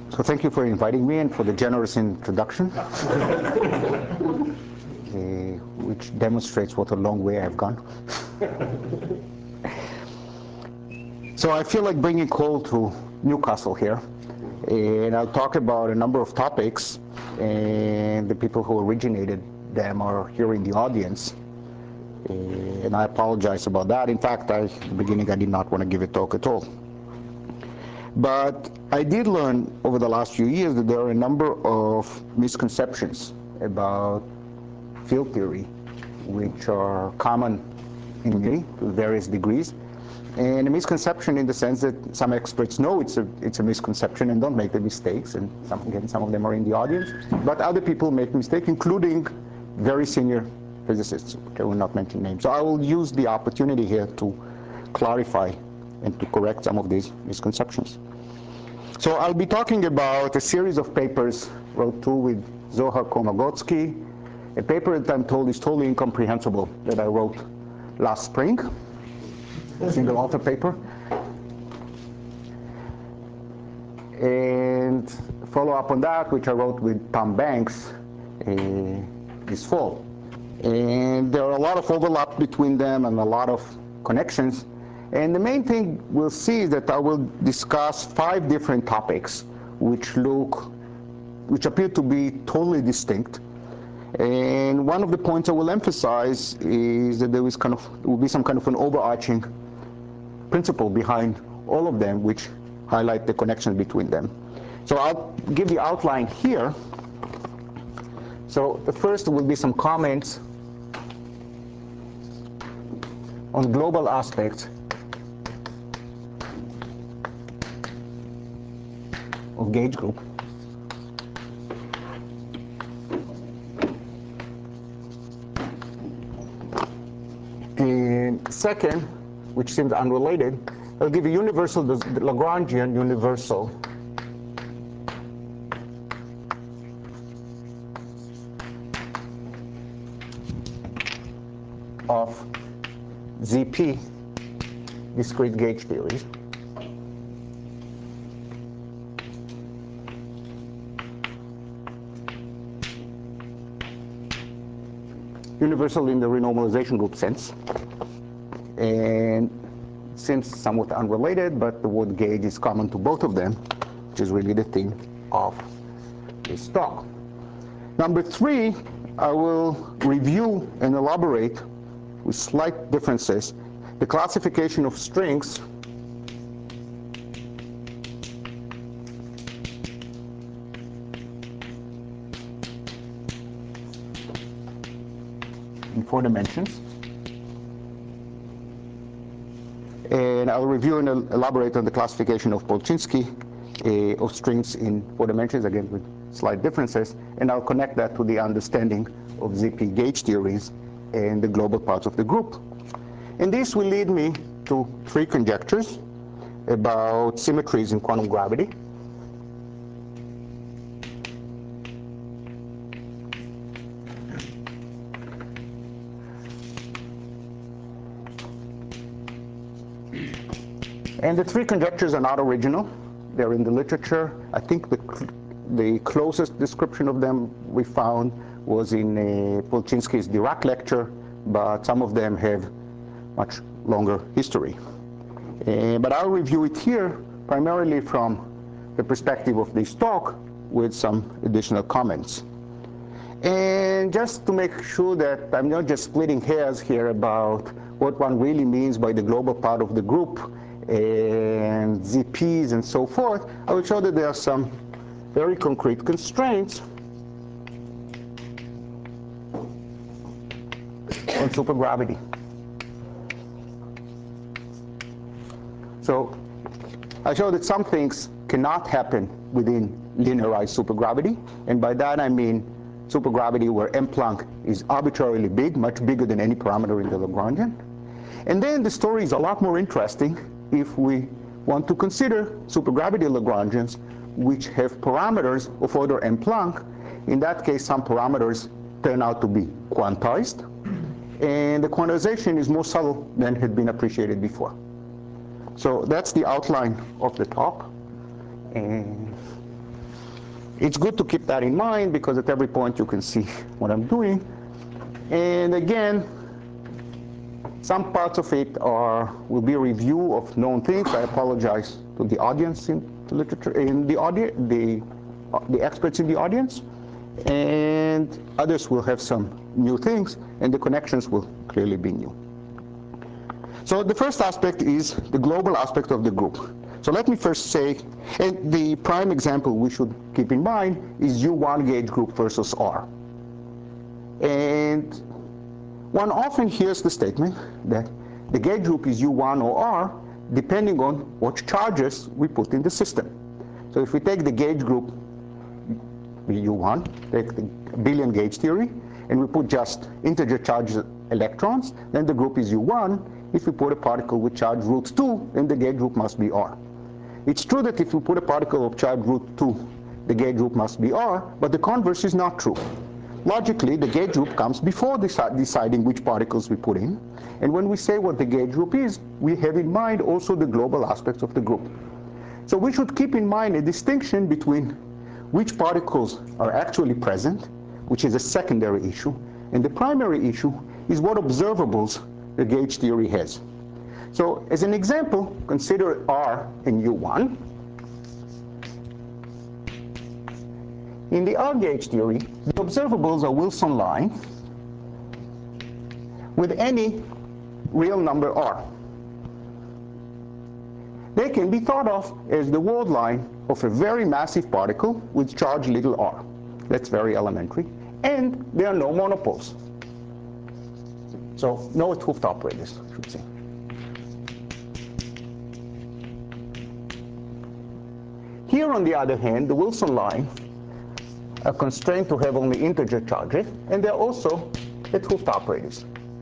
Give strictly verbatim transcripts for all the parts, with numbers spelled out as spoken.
So thank you for inviting me and for the generous introduction, uh, which demonstrates what a long way I've gone. So I feel like bringing coal to Newcastle here, and I'll talk about a number of topics, and the people who originated them are here in the audience. And I apologize about that. In fact, I, at the beginning, I did not want to give a talk at all. But I did learn over the last few years that there are a number of misconceptions about field theory, which are common in me to various degrees. And a misconception in the sense that some experts know it's a, it's a misconception and don't make the mistakes, and some, again, some of them are in the audience. But other people make mistakes, including very senior physicists, which I will not mention names. So I will use the opportunity here to clarify and to correct some of these misconceptions. So I'll be talking about a series of papers, wrote two with Zohar Komagotsky, a paper that I'm told is totally incomprehensible that I wrote last spring, single author paper, and follow up on that, which I wrote with Tom Banks uh, this fall. And there are a lot of overlap between them and a lot of connections. And the main thing we'll see is that I will discuss five different topics which look, which appear to be totally distinct. And one of the points I will emphasize is that there is kind of, there will be some kind of an overarching principle behind all of them which highlight the connections between them. So I'll give the outline here. So the first will be some comments on global aspects of gauge group. And second, which seems unrelated, I'll give a universal, the Lagrangian universal of Z P discrete gauge theories. Universal in the renormalization group sense. And seems somewhat unrelated, but the word gauge is common to both of them, which is really the theme of this talk. Number three, I will review and elaborate with slight differences the classification of strings in four dimensions. And I'll review and elaborate on the classification of Polchinski uh, of strings in four dimensions, again with slight differences. And I'll connect that to the understanding of Z P gauge theories and the global parts of the group. And this will lead me to three conjectures about symmetries in quantum gravity. And the three conjectures are not original. They're in the literature. I think the, the closest description of them we found was in uh, Polchinski's Dirac lecture, but some of them have much longer history. Uh, but I'll review it here primarily from the perspective of this talk with some additional comments. And just to make sure that I'm not just splitting hairs here about what one really means by the global part of the group and Z Ps and so forth, I will show that there are some very concrete constraints on supergravity. So I show that some things cannot happen within linearized supergravity, and by that I mean supergravity where M Planck is arbitrarily big, much bigger than any parameter in the Lagrangian. And then the story is a lot more interesting if we want to consider supergravity Lagrangians which have parameters of order M Planck. In that case, some parameters turn out to be quantized, and the quantization is more subtle than had been appreciated before. So that's the outline of the talk. And It's good to keep that in mind because at every point you can see what I'm doing. And again, some parts of it are will be a review of known things. I apologize to the audience in the literature, in the audience, the the experts in the audience, and others will have some new things, and the connections will clearly be new. So the first aspect is the global aspect of the group. So let me first say, and the prime example we should keep in mind is U one gauge group versus R. And one often hears the statement that the gauge group is U one or R depending on what charges we put in the system. So if we take the gauge group U one, take the billion gauge theory, and we put just integer charged electrons, then the group is U one. If we put a particle with charge root two, then the gauge group must be R. It's true that if we put a particle of charge root two, the gauge group must be R, but the converse is not true. Logically, the gauge group comes before deci deciding which particles we put in. And when we say what the gauge group is, we have in mind also the global aspects of the group. So we should keep in mind a distinction between which particles are actually present, which is a secondary issue, and the primary issue is what observables the gauge theory has. So as an example, consider R and U one. In the R gauge theory, the observables are Wilson line with any real number R. They can be thought of as the world line of a very massive particle with charge little r. That's very elementary. And there are no monopoles. So no 't Hooft operators, I should say. Here, on the other hand, the Wilson line are constrained to have only integer charges, and they're also 't Hooft operators,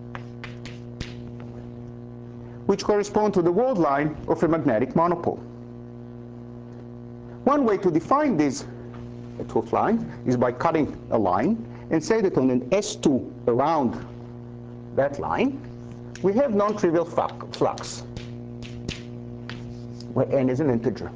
which correspond to the world line of a magnetic monopole. One way to define this 't Hooft line is by cutting a line and say that on an S two around that line, we have non-trivial flux, where n is an integer.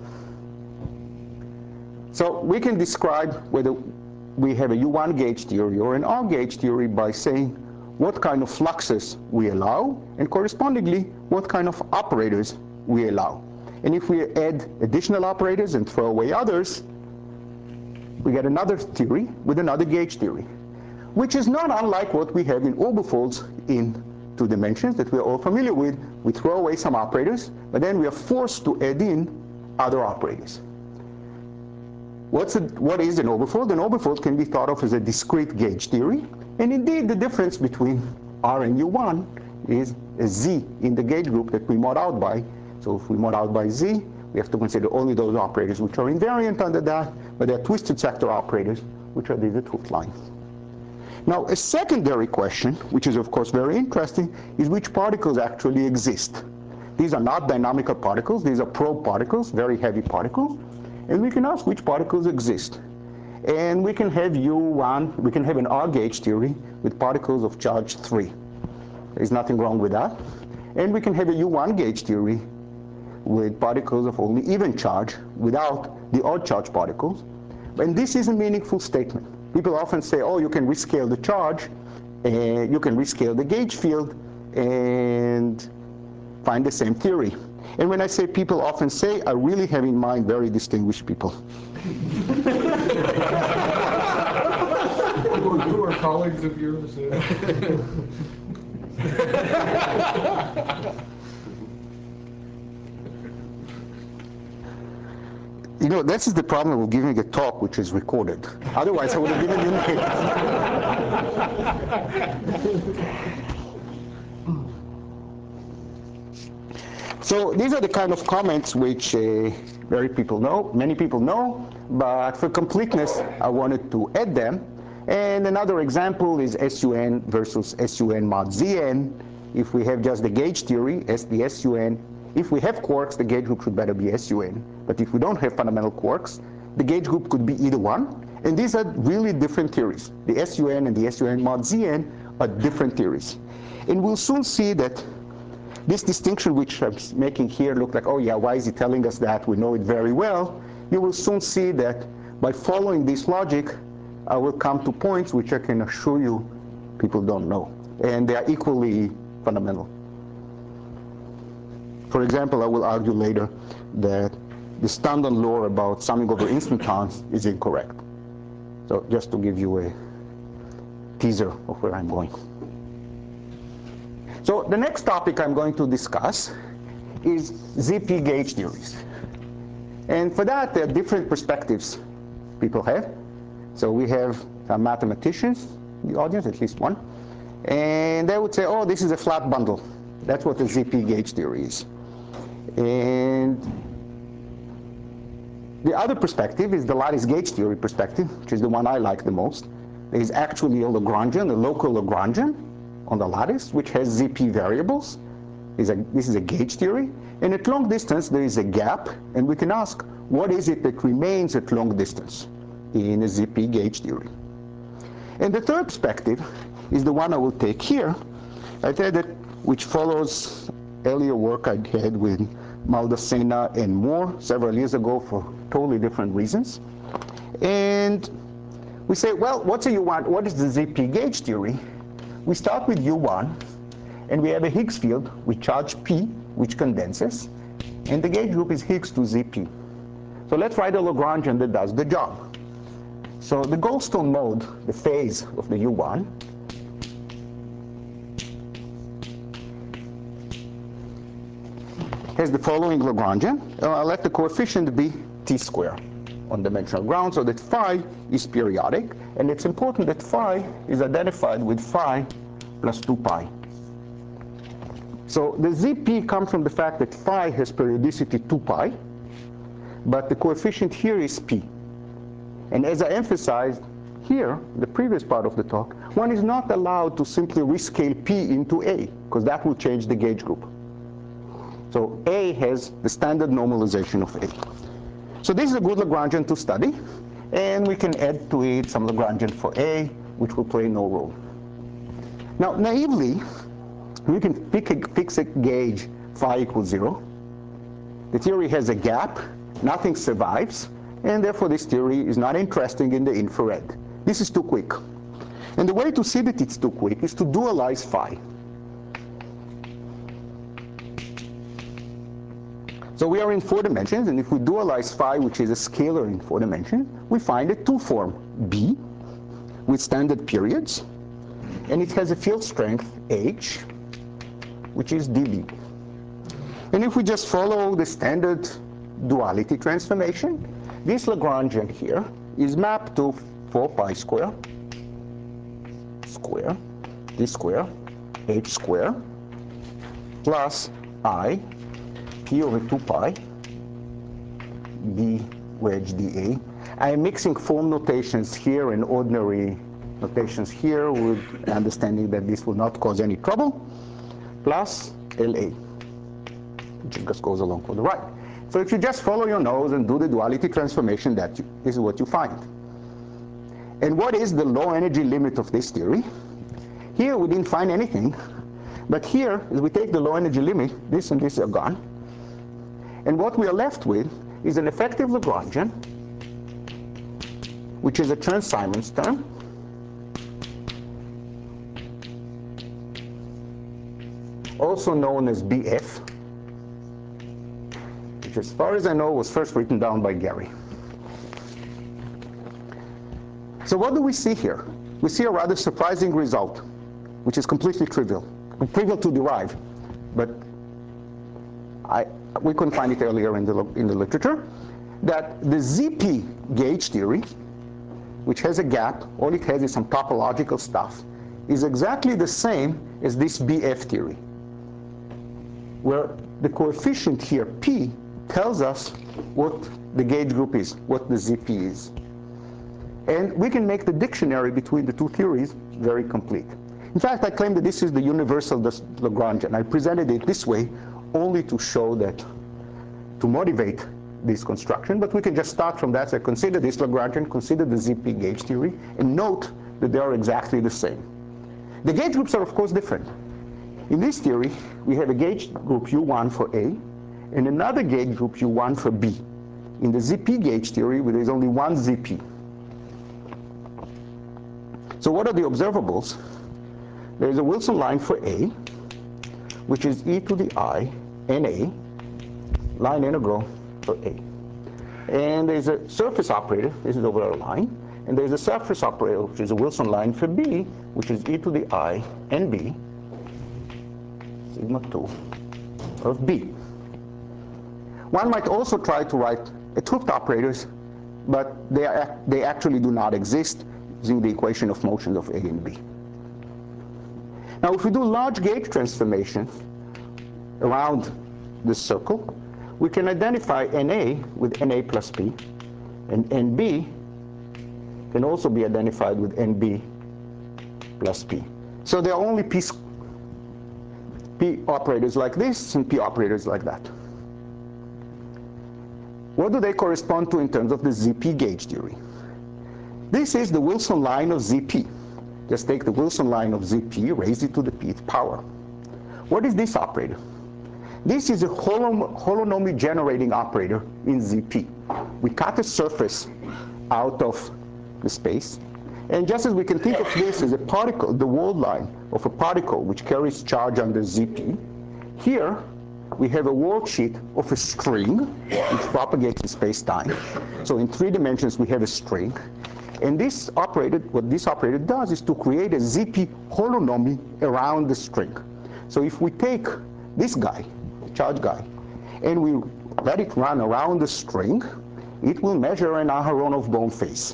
So we can describe whether we have a U one gauge theory or an R gauge theory by saying what kind of fluxes we allow, and correspondingly, what kind of operators we allow. And if we add additional operators and throw away others, we get another theory with another gauge theory, which is not unlike what we have in orbifolds in two dimensions that we're all familiar with. We throw away some operators, but then we are forced to add in other operators. What's a, what is an orbifold? An orbifold can be thought of as a discrete gauge theory, and indeed the difference between R and U one is a Z in the gauge group that we mod out by. So if we mod out by Z, we have to consider only those operators which are invariant under that, but they're twisted sector operators, which are these 't Hooft lines. Now, a secondary question, which is of course very interesting, is which particles actually exist. These are not dynamical particles, these are probe particles, very heavy particles, and we can ask which particles exist. And we can have U one, we can have an R gauge theory with particles of charge three. There's nothing wrong with that. And we can have a U one gauge theory with particles of only even charge without the odd charge particles. And this is a meaningful statement. People often say, oh, you can rescale the charge, and you can rescale the gauge field, and find the same theory. And when I say people often say, I really have in mind very distinguished people. Who are colleagues of yours? You know, this is the problem of giving a talk which is recorded. Otherwise, I would have given you names. So these are the kind of comments which uh, very people know, many people know, but for completeness, I wanted to add them. And another example is S U N versus S U N mod Z N. If we have just the gauge theory, as the S U N, if we have quarks, the gauge group should better be S U N. But if we don't have fundamental quarks, the gauge group could be either one. And these are really different theories. The S U N and the S U N mod Z N are different theories. And we'll soon see that this distinction which I'm making here look like, oh yeah, why is he telling us that? We know it very well. You will soon see that by following this logic, I will come to points which I can assure you people don't know. And they are equally fundamental. For example, I will argue later that the standard law about summing over instantons is incorrect. So just to give you a teaser of where I'm going. So the next topic I'm going to discuss is Z P gauge theories. And for that, there are different perspectives people have. So we have some mathematicians in the audience, at least one. And they would say, oh, this is a flat bundle. That's what the Z P gauge theory is. And the other perspective is the lattice gauge theory perspective, which is the one I like the most. There is actually a Lagrangian, a local Lagrangian on the lattice, which has Z P variables. This is, a, this is a gauge theory. And at long distance, there is a gap. And we can ask, what is it that remains at long distance in a Z P gauge theory? And the third perspective is the one I will take here. I said that, which follows earlier work I had with Maldacena and Moore several years ago for totally different reasons. And we say, well, what's a U one? What is the Z P gauge theory? We start with U one, and we have a Higgs field with charge P, which condenses, and the gauge group is Higgs to Z P. So let's write a Lagrangian that does the job. So the Goldstone mode, the phase of the U one, has the following Lagrangian. I'll let the coefficient be t squared on dimensional ground, so that phi is periodic. And it's important that phi is identified with phi plus two pi. So the Z P comes from the fact that phi has periodicity two pi, but the coefficient here is p. And as I emphasized here, the previous part of the talk, one is not allowed to simply rescale p into a, because that will change the gauge group. So A has the standard normalization of A. So this is a good Lagrangian to study, and we can add to it some Lagrangian for A, which will play no role. Now, naively, we can pick a, fix a gauge phi equals zero. The theory has a gap, nothing survives, and therefore this theory is not interesting in the infrared. This is too quick. And the way to see that it's too quick is to dualize phi. So we are in four dimensions, and if we dualize phi, which is a scalar in four dimensions, we find a two-form B with standard periods, and it has a field strength H, which is dB. And if we just follow the standard duality transformation, this Lagrangian here is mapped to four pi square, square, d square, h square, plus I, p over two pi, b wedge dA. I am mixing form notations here and ordinary notations here with understanding that this will not cause any trouble, plus L A, which just goes along for the right. So if you just follow your nose and do the duality transformation, that you, this is what you find. And what is the low energy limit of this theory? Here we didn't find anything, but here, as we take the low energy limit, this and this are gone. And what we are left with is an effective Lagrangian, which is a Chern-Simons term, also known as B F, which as far as I know was first written down by Gary. So what do we see here? We see a rather surprising result, which is completely trivial, trivial to derive, but I, we couldn't find it earlier in the, in the literature, that the Z P gauge theory, which has a gap, all it has is some topological stuff, is exactly the same as this B F theory, where the coefficient here, P, tells us what the gauge group is, what the Z P is. And we can make the dictionary between the two theories very complete. In fact, I claim that this is the universal Lagrangian. I presented it this way only to show that, to motivate this construction, but we can just start from that. So consider this Lagrangian, consider the Z P gauge theory, and note that they are exactly the same. The gauge groups are, of course, different. In this theory, we have a gauge group U one for A, and another gauge group U one for B. in the Z P gauge theory, where there's only one Z P. So what are the observables? There's a Wilson line for A, which is e to the I N A, line integral for A. And there's a surface operator, this is over our line, and there's a surface operator, which is a Wilson line for B, which is e to the I N B, sigma two of B. One might also try to write a 't Hooft operators, but they, are, they actually do not exist using the equation of motions of A and B. Now, if we do large gauge transformations around this circle, we can identify N A with N A plus P, and N B can also be identified with N B plus P. So there are only P, P operators like this and P operators like that. What do they correspond to in terms of the Z P gauge theory? This is the Wilson line of Z P. Just take the Wilson line of Z P, raise it to the pth power. What is this operator? This is a holonomy generating operator in Z P. We cut a surface out of the space, and just as we can think of this as a particle, the world line of a particle which carries charge under Z P, here we have a world sheet of a string which propagates in space-time. So in three dimensions we have a string, and this operator, what this operator does is to create a Z P holonomy around the string. So if we take this guy, the charge guy, and we let it run around the string, it will measure an Aharonov-Bohm phase.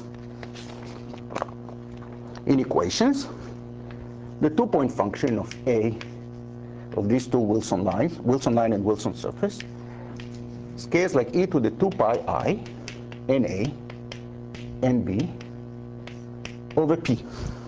In equations, the two-point function of A of these two Wilson lines, Wilson line and Wilson surface, scales like e to the two pi I N A N B over P.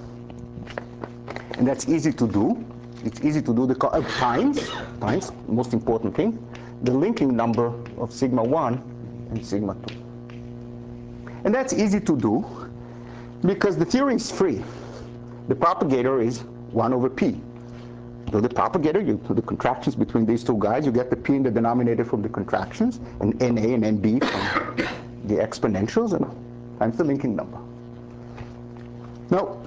And that's easy to do. It's easy to do the uh, times, times, most important thing, the linking number of sigma one and sigma two. And that's easy to do because the theory is free. The propagator is one over P. So the propagator, you do the contractions between these two guys, you get the P in the denominator from the contractions, and N A and N B from the exponentials, and times the linking number. Now,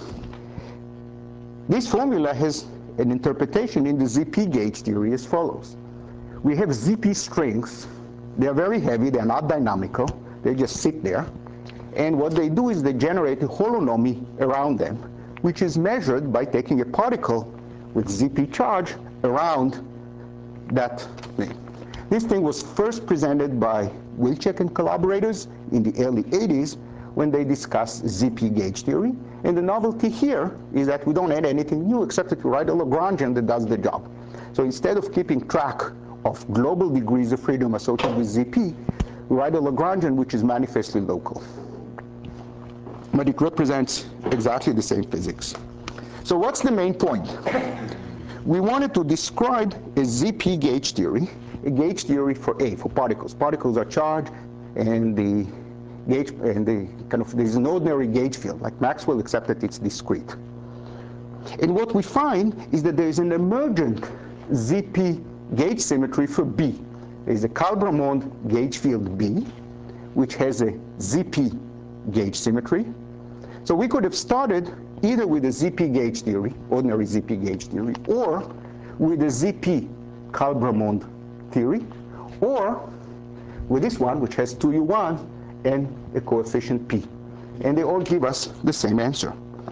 this formula has an interpretation in the Z P gauge theory as follows. We have Z P strings. They're very heavy. They're not dynamical. They just sit there. And what they do is they generate a holonomy around them, which is measured by taking a particle with Z P charge around that thing. This thing was first presented by Wilczek and collaborators in the early eighties when they discussed Z P gauge theory. And the novelty here is that we don't add anything new except that we write a Lagrangian that does the job. So instead of keeping track of global degrees of freedom associated with Z P, we write a Lagrangian which is manifestly local. But it represents exactly the same physics. So what's the main point? We wanted to describe a Z P gauge theory, a gauge theory for A, for particles. Particles are charged, and the gauge, and the kind of, there's an ordinary gauge field, like Maxwell, except that it's discrete. And what we find is that there's an emergent Z P gauge symmetry for B. There's a Karl-Bramond gauge field B, which has a Z P gauge symmetry. So we could have started either with a Z P gauge theory, ordinary Z P gauge theory, or with a Z P Karl-Bramond theory, or with this one, which has two U one and a coefficient P. And they all give us the same answer.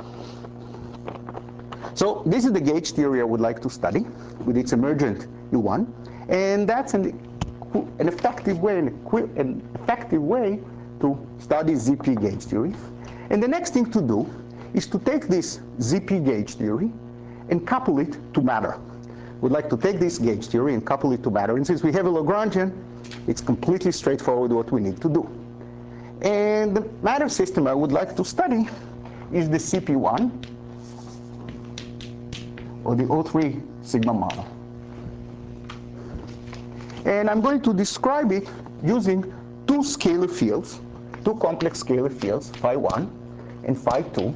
So this is the gauge theory I would like to study with its emergent U one. And that's an, an effective way, an, an effective way to study Z P gauge theory. And the next thing to do is to take this Z P gauge theory and couple it to matter. We'd like to take this gauge theory and couple it to matter. And since we have a Lagrangian, it's completely straightforward what we need to do. And the matter system I would like to study is the C P one, or the O three sigma model. And I'm going to describe it using two scalar fields, two complex scalar fields, phi one and phi two,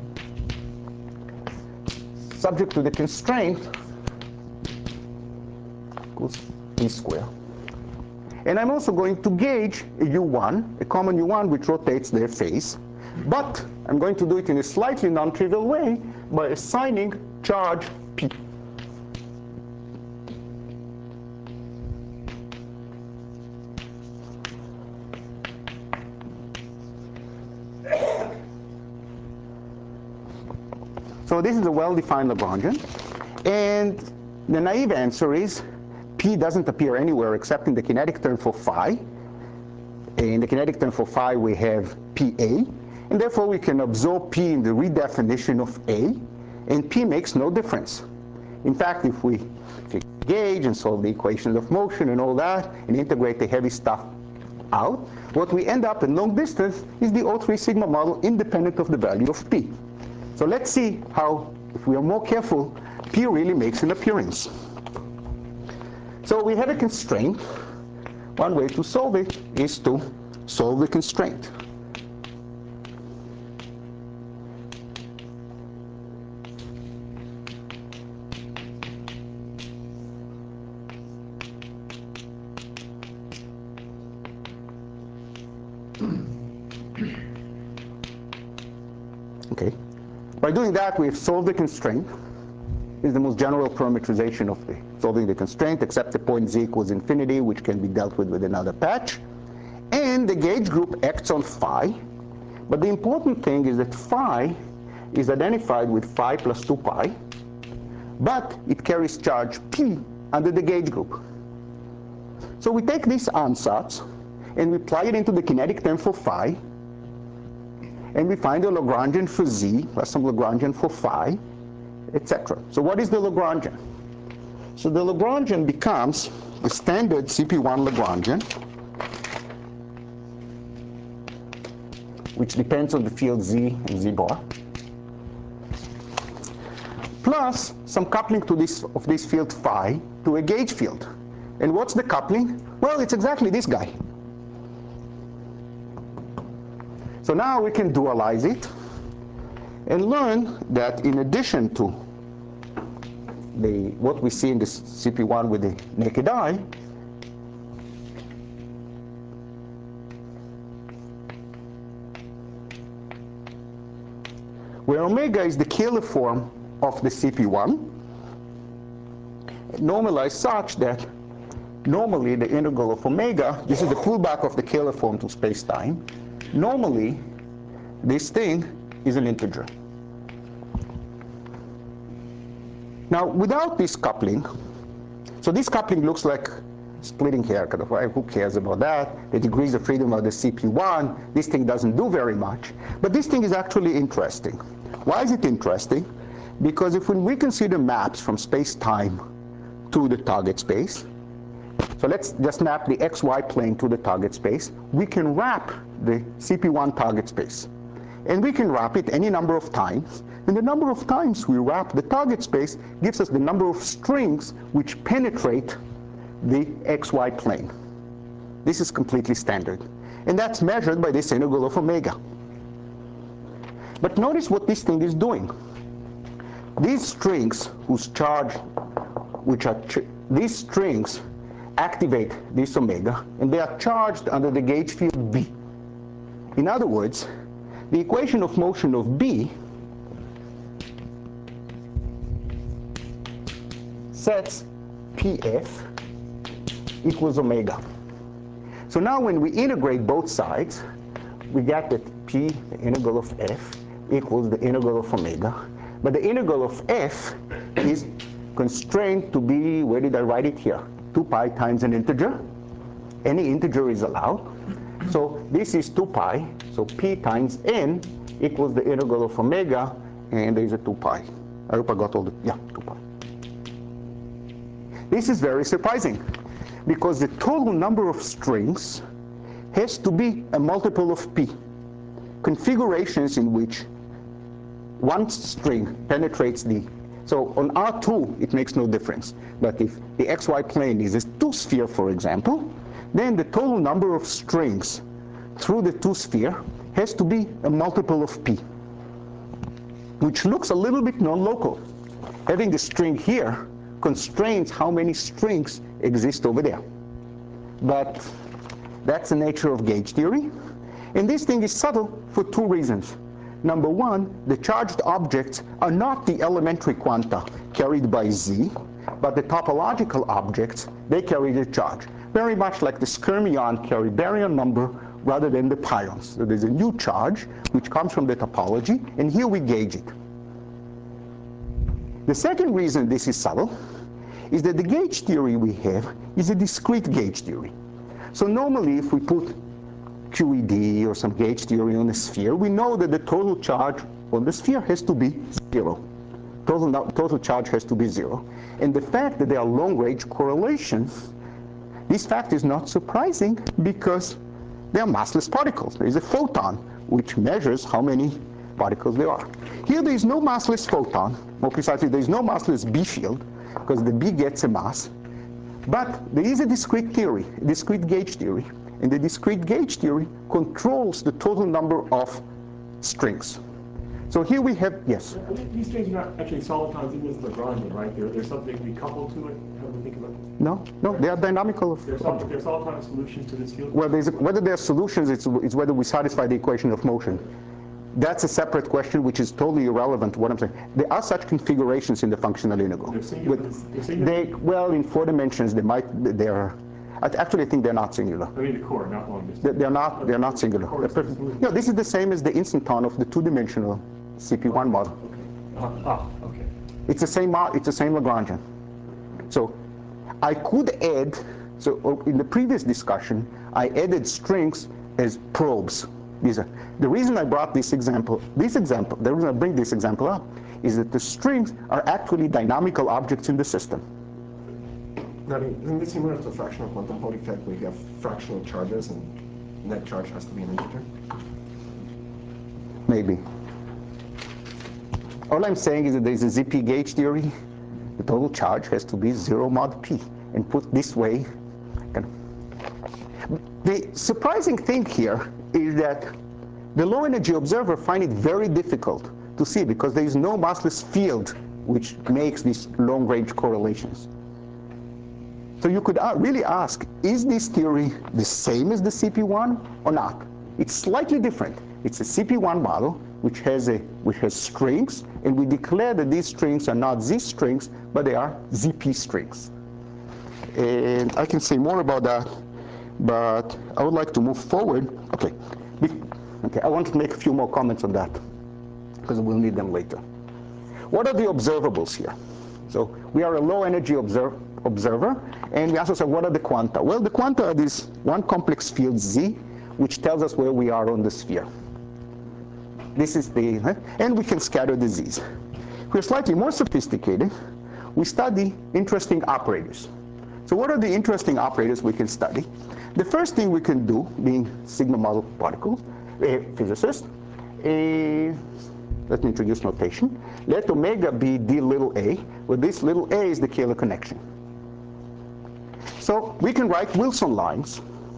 subject to the constraint equals p squared. And I'm also going to gauge a U one, a common U one, which rotates their phase. But I'm going to do it in a slightly non-trivial way by assigning charge P. So this is a well-defined Lagrangian. And the naive answer is P doesn't appear anywhere except in the kinetic term for phi. In the kinetic term for phi, we have P A. And therefore, we can absorb P in the redefinition of A. And P makes no difference. In fact, if we gauge and solve the equations of motion and all that, and integrate the heavy stuff out, what we end up in long distance is the O three sigma model independent of the value of P. So let's see how, if we are more careful, P really makes an appearance. So we have a constraint. One way to solve it is to solve the constraint. Okay. By doing that, we've solved the constraint. Is the most general parametrization of the solving the constraint, except the point z equals infinity, which can be dealt with with another patch. And the gauge group acts on phi. But the important thing is that phi is identified with phi plus two pi, but it carries charge P under the gauge group. So we take this ansatz and we apply it into the kinetic term for phi, and we find a Lagrangian for z plus some Lagrangian for phi, et cetera. So what is the Lagrangian? So the Lagrangian becomes the standard C P one Lagrangian, which depends on the field z and z bar, plus some coupling to this of this field phi to a gauge field. And what's the coupling? Well, it's exactly this guy. So now we can dualize it and learn that in addition to the what we see in this C P one with the naked eye, where omega is the Kähler form of the C P one, normalized such that normally the integral of omega, this is the pullback of the Kähler form to space-time, normally this thing is an integer. Now, without this coupling, so this coupling looks like splitting hair, kind of, right? Who cares about that? The degrees of freedom of the C P one, this thing doesn't do very much. But this thing is actually interesting. Why is it interesting? Because if when we consider maps from space-time to the target space, so let's just map the X Y plane to the target space, we can wrap the C P one target space. And we can wrap it any number of times. And the number of times we wrap the target space gives us the number of strings which penetrate the X Y plane. This is completely standard. And that's measured by this integral of omega. But notice what this thing is doing. These strings whose charge, which are, ch these strings activate this omega, and they are charged under the gauge field B. In other words, the equation of motion of B sets P F equals omega. So now when we integrate both sides, we get that P, the integral of F, equals the integral of omega. But the integral of F is constrained to be, where did I write it here? two pi times an integer. Any integer is allowed. So this is two pi. So P times n equals the integral of omega, and there is a two pi. I hope I got all the, yeah, two pi. This is very surprising, because the total number of strings has to be a multiple of P. Configurations in which one string penetrates the, so on R two, it makes no difference. But if the X Y plane is a two-sphere, for example, then the total number of strings through the two-sphere has to be a multiple of P, which looks a little bit non-local. Having a string here constrains how many strings exist over there. but that's the nature of gauge theory. And this thing is subtle for two reasons. Number one, the charged objects are not the elementary quanta carried by Z, but the topological objects, they carry the charge. Very much like the skyrmion carry baryon number rather than the pions. So there's a new charge which comes from the topology, and here we gauge it. The second reason this is subtle is that the gauge theory we have is a discrete gauge theory. So normally if we put Q E D or some gauge theory on a sphere, we know that the total charge on the sphere has to be zero. Total, total charge has to be zero. And the fact that there are long-range correlations, this fact is not surprising because they are massless particles. There is a photon which measures how many particles there are. Here there is no massless photon. More precisely, there is no massless B field because the B gets a mass. But there is a discrete theory, a discrete gauge theory. And the discrete gauge theory controls the total number of strings. So here we have, yes? These strings are not actually solitons, even as Lagrangian, right? They're, they're something to be coupled to it. How do we think about it? No, no, they are dynamical. They're, sol they're soliton solutions to this field? Well, there's a, whether they're solutions, it's, it's whether we satisfy the equation of motion. That's a separate question, which is totally irrelevant to what I'm saying. There are such configurations in the functional integral. They're singular. With, they're singular. They, well, in four dimensions, they might, they're, I actually think they're not singular. I mean the core, not long distance. They're, they're not, they're not singular. The They're you know, this is the same as the instanton of the two-dimensional C P one model. Okay. Uh, ah, okay. It's the same, it's the same Lagrangian. So I could add, so in the previous discussion, I added strings as probes. These are, the reason I brought this example, this example, the reason I bring this example up is that the strings are actually dynamical objects in the system. Now, isn't this similar to fractional quantum Hall effect where you have fractional charges and net charge has to be an integer? Maybe. All I'm saying is that there's a Z P gauge theory. The total charge has to be zero mod P. And put this way, the surprising thing here is that the low energy observer finds it very difficult to see because there is no massless field which makes these long range correlations. So you could really ask, is this theory the same as the C P one or not? It's slightly different. It's a C P one model which has, a, which has strings, and we declare that these strings are not Z strings, but they are Z P strings. And I can say more about that, but I would like to move forward. Okay, okay. I want to make a few more comments on that, because we'll need them later. What are the observables here? So we are a low energy observer. observer, and we also say, what are the quanta? Well, the quanta are this one complex field Z, which tells us where we are on the sphere. This is the, and we can scatter the Z's. We're slightly more sophisticated. We study interesting operators. So what are the interesting operators we can study? The first thing we can do, being sigma model particles, a physicist, is, let me introduce notation. Let omega be d little a, where this little a is the Kähler connection. So we can write Wilson lines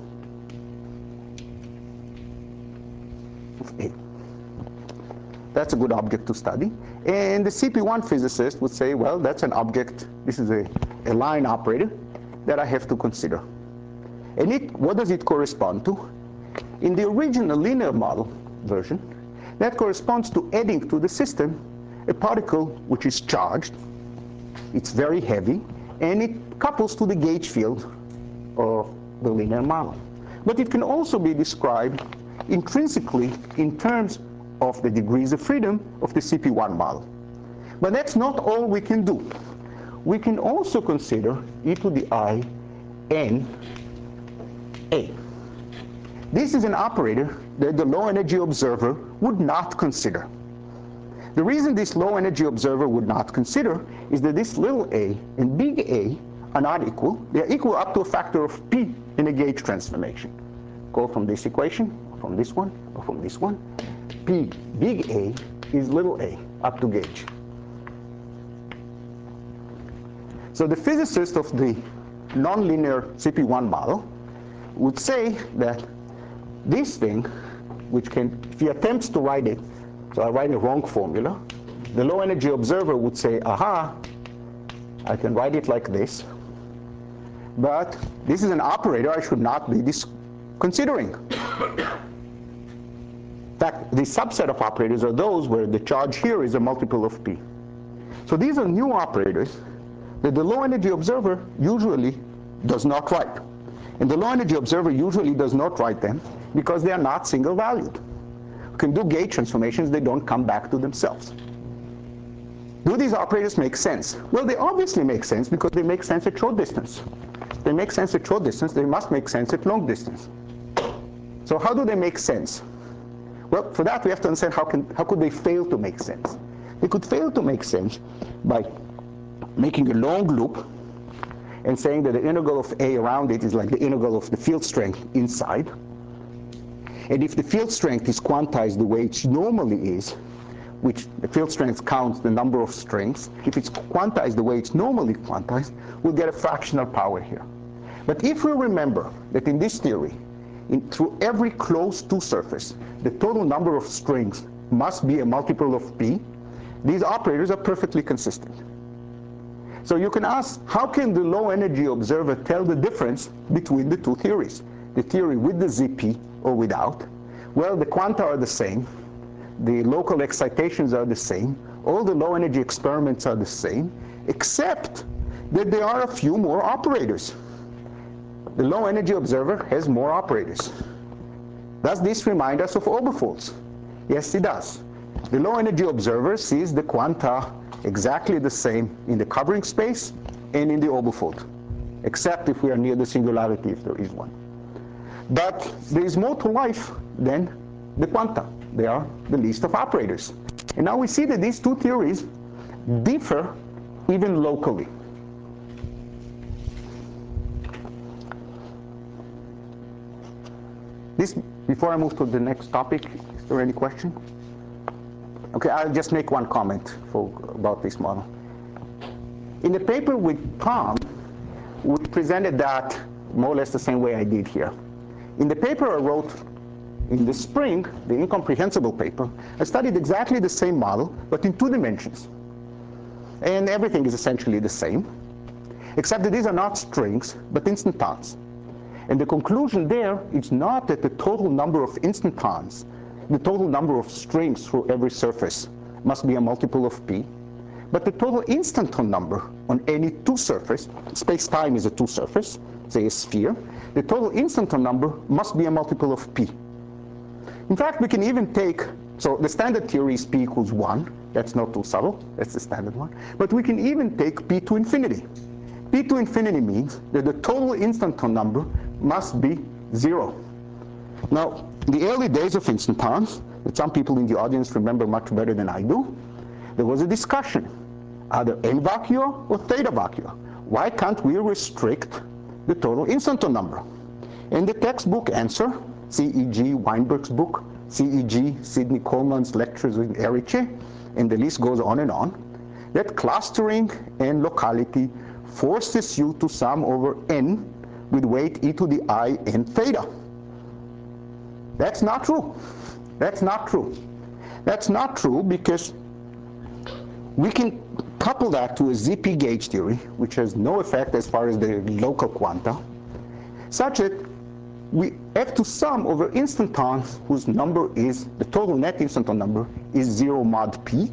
of A. That's a good object to study. And the C P one physicist would say, well, that's an object. This is a, a line operator that I have to consider. And it, what does it correspond to? In the original linear model version, that corresponds to adding to the system a particle which is charged. It's very heavy, and it couples to the gauge field of the linear model. But it can also be described intrinsically in terms of the degrees of freedom of the C P one model. But that's not all we can do. We can also consider e to the I n A. This is an operator that the low energy observer would not consider. The reason this low energy observer would not consider is that this little a and big A are not equal. They're equal up to a factor of P in a gauge transformation. Go from this equation, or from this one, or from this one. P big A is little a up to gauge. So the physicist of the nonlinear C P one model would say that this thing, which can, if he attempts to write it, so I write a wrong formula, the low energy observer would say, aha, I can write it like this. But this is an operator I should not be dis considering. In fact, the subset of operators are those where the charge here is a multiple of P. So these are new operators that the low energy observer usually does not write. And the low energy observer usually does not write them because they are not single valued. You can do gauge transformations, they don't come back to themselves. Do these operators make sense? Well, they obviously make sense because they make sense at short distance. If they make sense at short distance, they must make sense at long distance. So how do they make sense? Well, for that we have to understand how, can, how could they fail to make sense. They could fail to make sense by making a long loop and saying that the integral of A around it is like the integral of the field strength inside. And if the field strength is quantized the way it normally is, which the field strength counts the number of strings, if it's quantized the way it's normally quantized, we'll get a fractional power here. But if we remember that in this theory, in, through every closed two surface, the total number of strings must be a multiple of P, these operators are perfectly consistent. So you can ask, how can the low energy observer tell the difference between the two theories? The theory with the Z P or without? Well, the quanta are the same. The local excitations are the same. All the low energy experiments are the same, except that there are a few more operators. The low energy observer has more operators. Does this remind us of Oberföll's? Yes, it does. The low energy observer sees the quanta exactly the same in the covering space and in the Oberföll, except if we are near the singularity, if there is one. But there is more to life than the quanta. They are the list of operators. And now we see that these two theories differ even locally. This, before I move to the next topic, is there any question? Okay, I'll just make one comment for, about this model. In the paper with Tom, we presented that more or less the same way I did here. In the paper I wrote in the spring, the incomprehensible paper, I studied exactly the same model, but in two dimensions. And everything is essentially the same, except that these are not strings, but instantons. And the conclusion there is not that the total number of instantons, the total number of strings through every surface must be a multiple of P, but the total instanton number on any two surface, space-time is a two surface, say a sphere, the total instanton number must be a multiple of P. In fact, we can even take, so the standard theory is P equals one, that's not too subtle, that's the standard one, but we can even take P to infinity. P to infinity means that the total instanton number must be zero. Now, in the early days of instantons, that some people in the audience remember much better than I do, there was a discussion, either n vacua or theta vacua. Why can't we restrict the total instanton number? And the textbook answer, C E G Weinberg's book, C E G Sidney Coleman's lectures with Erice, and the list goes on and on, that clustering and locality forces you to sum over n with weight e to the I n theta. That's not true. That's not true. That's not true because we can couple that to a Z P gauge theory, which has no effect as far as the local quanta, such that we have to sum over instantons whose number is, the total net instanton number is zero mod P,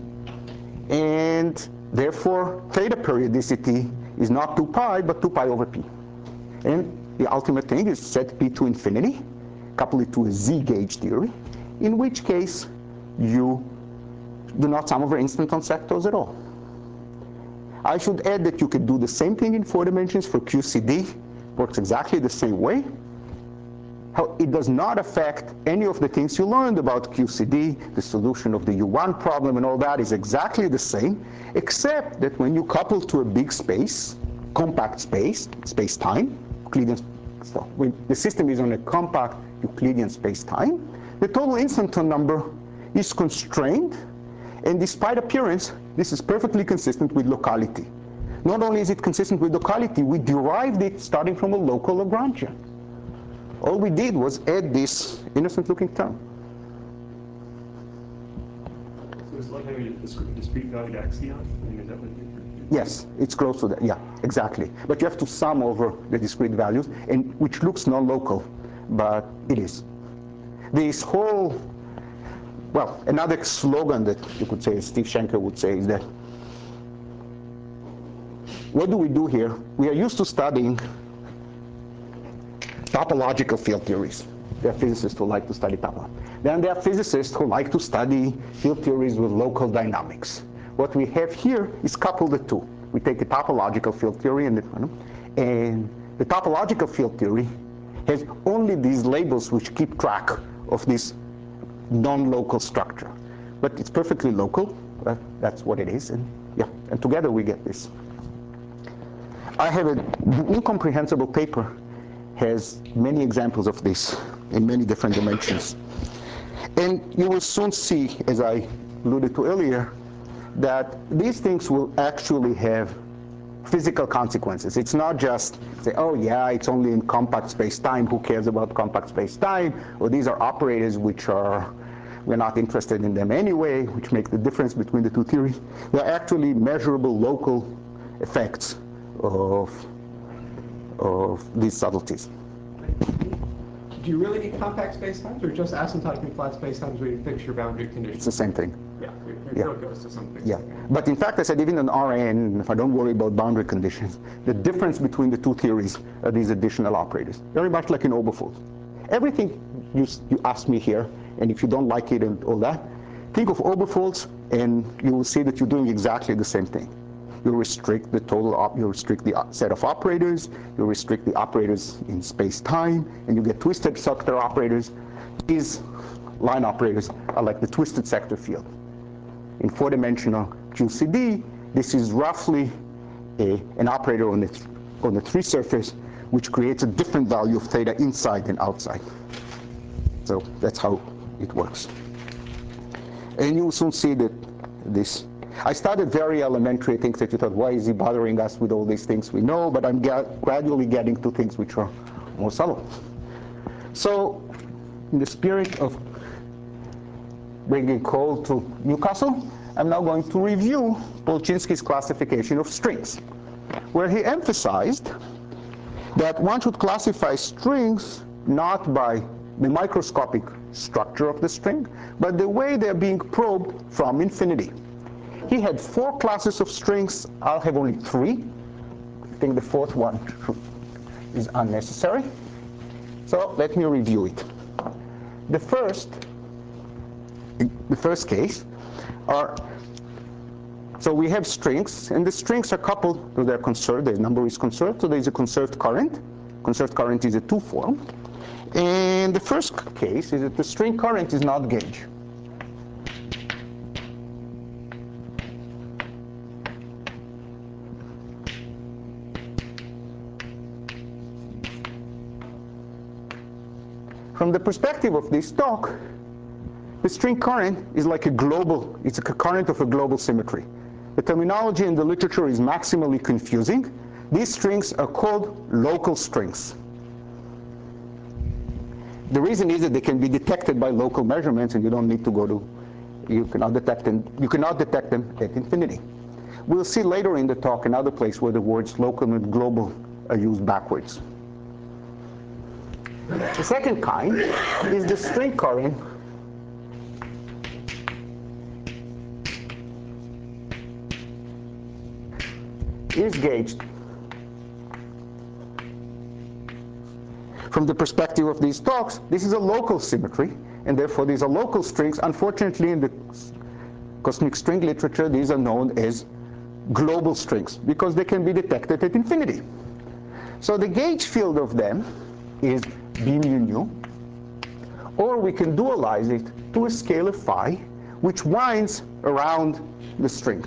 and therefore theta periodicity is not two pi, but two pi over P. And the ultimate thing is set P to infinity, couple it to a Z gauge theory, in which case you do not sum over instanton sectors at all. I should add that you could do the same thing in four dimensions for Q C D, works exactly the same way. How it does not affect any of the things you learned about Q C D, the solution of the U one problem and all that is exactly the same, except that when you couple to a big space, compact space, space-time, Euclidean, so when the system is on a compact Euclidean space-time, the total instanton number is constrained, and despite appearance, this is perfectly consistent with locality. Not only is it consistent with locality, we derived it starting from a local Lagrangian. All we did was add this innocent-looking term. So it's like having a discrete, discrete valued axion? I mean, is that what you're Yes, it's close to that. Yeah, exactly. But you have to sum over the discrete values, and which looks non-local, but it is. This whole, well, another slogan that you could say, Steve Schenker would say, is that what do we do here? We are used to studying topological field theories. There are physicists who like to study topology. Then there are physicists who like to study field theories with local dynamics. What we have here is couple the two. We take a topological field theory, and the, and the topological field theory has only these labels which keep track of this non-local structure. But it's perfectly local. But that's what it is. And yeah, and together we get this. I have an incomprehensible paper has many examples of this in many different dimensions. And you will soon see, as I alluded to earlier, that these things will actually have physical consequences. It's not just say, oh yeah, it's only in compact space-time, who cares about compact space-time, or these are operators which are, we're not interested in them anyway, which make the difference between the two theories. They're actually measurable local effects of of these subtleties. Do you really need compact spacetimes, or just asymptotically flat spacetimes where you fix your boundary conditions? It's the same thing. Yeah, your, your Yeah. code goes to something. Yeah, but in fact, I said even in R N, if I don't worry about boundary conditions, the difference between the two theories are these additional operators. Very much like in Oberfeld. Everything you, you ask me here, and if you don't like it and all that, think of Oberfolds, and you will see that you're doing exactly the same thing. You restrict the total, op you restrict the set of operators, you restrict the operators in space-time, and you get twisted sector operators. These line operators are like the twisted sector field. In four-dimensional Q C D, this is roughly a, an operator on the, th on the three surface, which creates a different value of theta inside and outside. So that's how it works. And you will soon see that this, I started very elementary things that you thought, why is he bothering us with all these things we know? But I'm gradually getting to things which are more subtle. So in the spirit of bringing Cole to Newcastle, I'm now going to review Polchinski's classification of strings, where he emphasized that one should classify strings not by the microscopic structure of the string, but the way they're being probed from infinity. He had four classes of strings. I'll have only three. I think the fourth one is unnecessary. So let me review it. The first, the first case are, so we have strings, and the strings are coupled, so they're conserved, the number is conserved, so there's a conserved current. Conserved current is a two-form. And the first case is that the string current is not gauge. From the perspective of this talk, the string current is like a global, it's a current of a global symmetry. The terminology in the literature is maximally confusing. These strings are called local strings. The reason is that they can be detected by local measurements, and you don't need to go to, you cannot detect them, you cannot detect them at infinity. We'll see later in the talk another place where the words local and global are used backwards. The second kind is the string current is gauged. From the perspective of these talks, this is a local symmetry, and therefore these are local strings. Unfortunately, in the cosmic string literature, these are known as global strings because they can be detected at infinity. So the gauge field of them is b mu nu, or we can dualize it to a scalar phi, which winds around the string.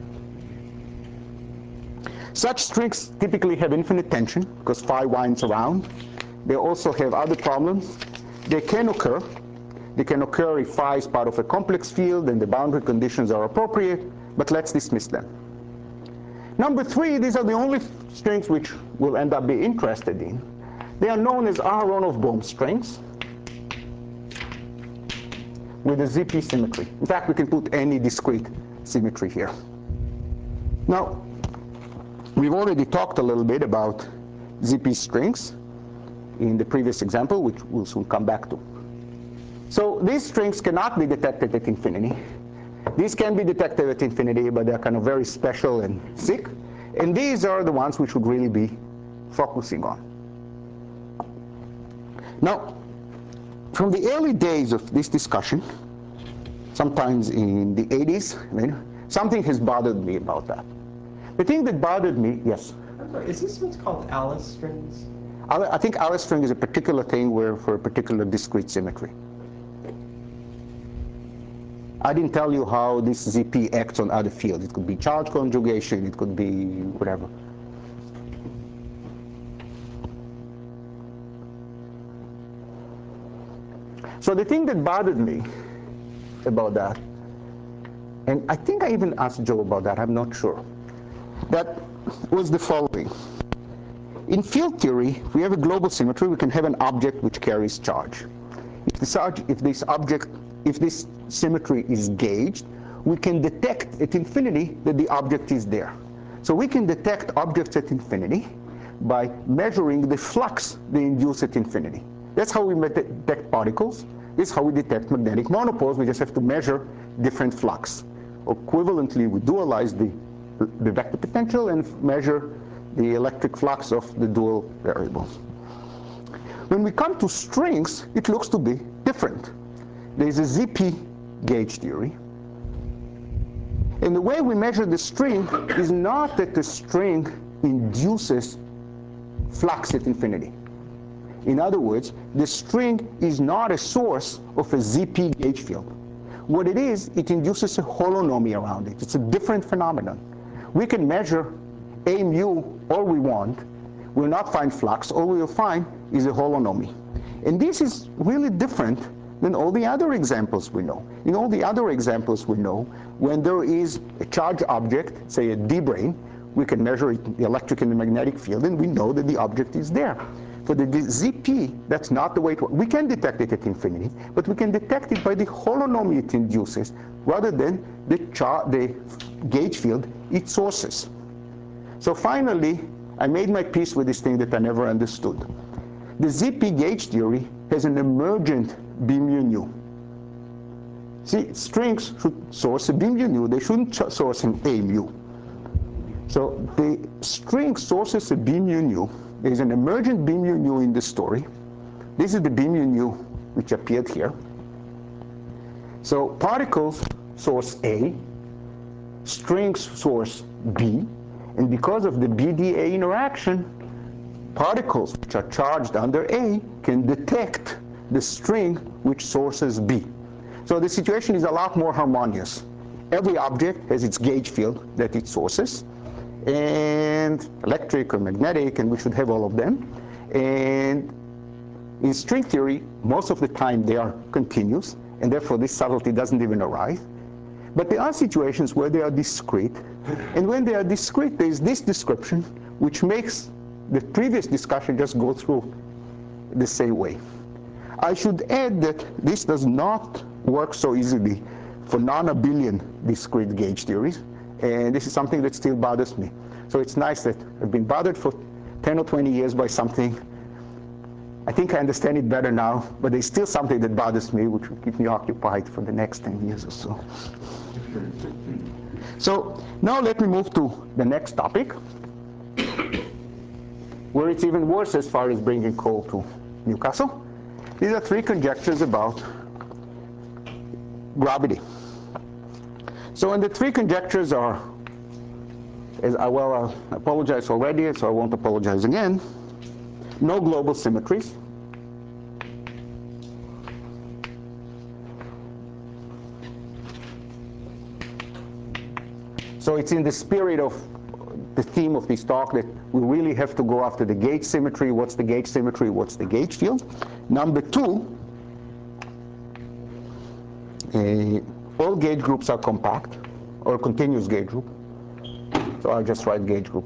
Such strings typically have infinite tension because phi winds around. They also have other problems. They can occur. They can occur if phi is part of a complex field and the boundary conditions are appropriate, but let's dismiss them. Number three, these are the only strings which we'll end up being interested in. They are known as Aharonov-Bohm strings with a Z P symmetry. In fact, we can put any discrete symmetry here. Now, We've already talked a little bit about Z P strings in the previous example, which we'll soon come back to. So these strings cannot be detected at infinity. These can be detected at infinity, but they're kind of very special and sick. And these are the ones we should really be focusing on. Now, from the early days of this discussion, sometimes in the eighties, something has bothered me about that. The thing that bothered me, yes? I'm sorry, is this what's called Alice strings? I think Alice string is a particular thing where for a particular discrete symmetry. I didn't tell you how this Z P acts on other fields. It could be charge conjugation, it could be whatever. So the thing that bothered me about that, and I think I even asked Joe about that, I'm not sure, that was the following. In field theory, if we have a global symmetry, we can have an object which carries charge. If this, if this object, if this symmetry is gauged, we can detect at infinity that the object is there. So we can detect objects at infinity by measuring the flux they induce at infinity. That's how we detect particles. This is how we detect magnetic monopoles. We just have to measure different flux. Equivalently, we dualize the, the vector potential and measure the electric flux of the dual variables. When we come to strings, it looks to be different. There's a Z P gauge theory. And the way we measure the string is not that the string induces flux at infinity. In other words, the string is not a source of a Z P gauge field. What it is, it induces a holonomy around it. It's a different phenomenon. We can measure A mu all we want. We'll not find flux. All we'll find is a holonomy. And this is really different than all the other examples we know. In all the other examples we know, when there is a charged object, say a D-brane, we can measure the electric and the magnetic field, and we know that the object is there. For the Z P, that's not the way it works. We can detect it at infinity, but we can detect it by the holonomy it induces, rather than the, char the gauge field it sources. So finally, I made my peace with this thing that I never understood. The Z P gauge theory has an emergent B mu nu. See, strings should source a B mu nu. They shouldn't source an A mu. So the string sources a B mu nu. There's an emergent B mu nu in the story. This is the B mu nu which appeared here. So particles source A, strings source B, and because of the B D A interaction, particles which are charged under A can detect the string which sources B. So the situation is a lot more harmonious. Every object has its gauge field that it sources, and electric or magnetic, and we should have all of them. And in string theory, most of the time they are continuous, and therefore this subtlety doesn't even arise. But there are situations where they are discrete, and when they are discrete, there is this description which makes the previous discussion just go through the same way. I should add that this does not work so easily for non-abelian discrete gauge theories, and this is something that still bothers me. So it's nice that I've been bothered for ten or twenty years by something. I think I understand it better now, but there's still something that bothers me, which will keep me occupied for the next ten years or so. So now let me move to the next topic, where it's even worse as far as bringing coal to Newcastle. These are three conjectures about gravity. So, and the three conjectures are, as I, well, I apologize already, so I won't apologize again. No global symmetries. So it's in the spirit of the theme of this talk that we really have to go after the gauge symmetry. What's the gauge symmetry? What's the gauge field? Number two, uh, all gauge groups are compact, or continuous gauge group. So I'll just write gauge group.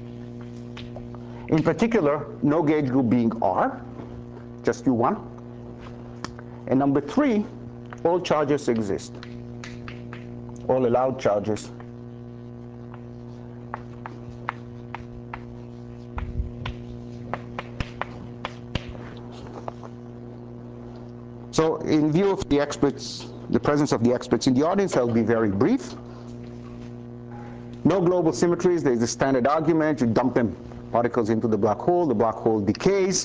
In particular, no gauge group being R, just U one. And number three, all charges exist. All allowed charges So in view of the experts, the presence of the experts in the audience, I'll be very brief. No global symmetries. There's a standard argument. You dump them particles into the black hole. The black hole decays.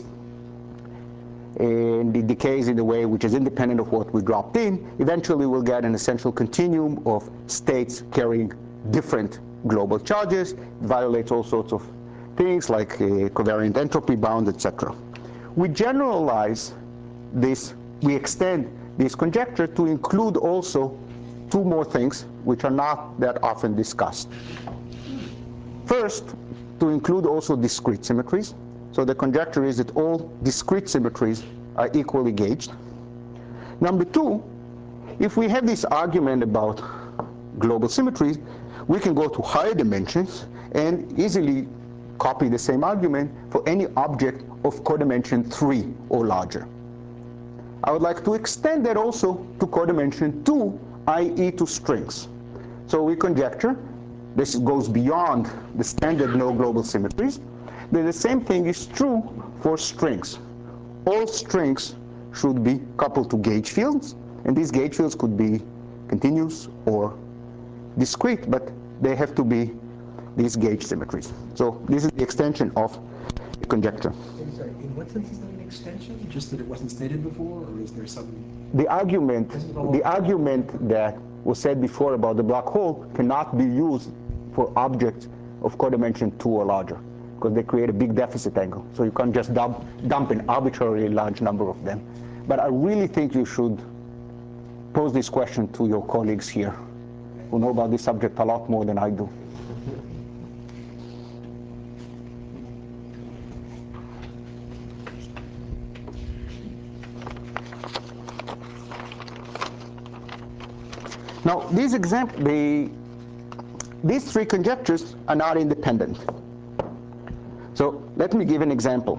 And it decays in a way which is independent of what we dropped in. Eventually, we'll get an essential continuum of states carrying different global charges. It violates all sorts of things like uh, covariant entropy bound, et cetera. We generalize this. We extend this conjecture to include also two more things which are not that often discussed. First, to include also discrete symmetries. So the conjecture is that all discrete symmetries are equally gauged. Number two, if we have this argument about global symmetries, we can go to higher dimensions and easily copy the same argument for any object of codimension three or larger. I would like to extend that also to codimension two, that is to strings. So we conjecture, this goes beyond the standard no global symmetries, that the same thing is true for strings. All strings should be coupled to gauge fields, and these gauge fields could be continuous or discrete, but they have to be these gauge symmetries. So this is the extension of the conjecture. I'm sorry, in what sense is that an extension? Just that it wasn't stated before, or is there some... The argument, the argument that was said before about the black hole cannot be used for objects of codimension two or larger, because they create a big deficit angle. So you can't just dump, dump an arbitrarily large number of them. But I really think you should pose this question to your colleagues here, who know about this subject a lot more than I do. Now, these, example, the, these three conjectures are not independent. So let me give an example.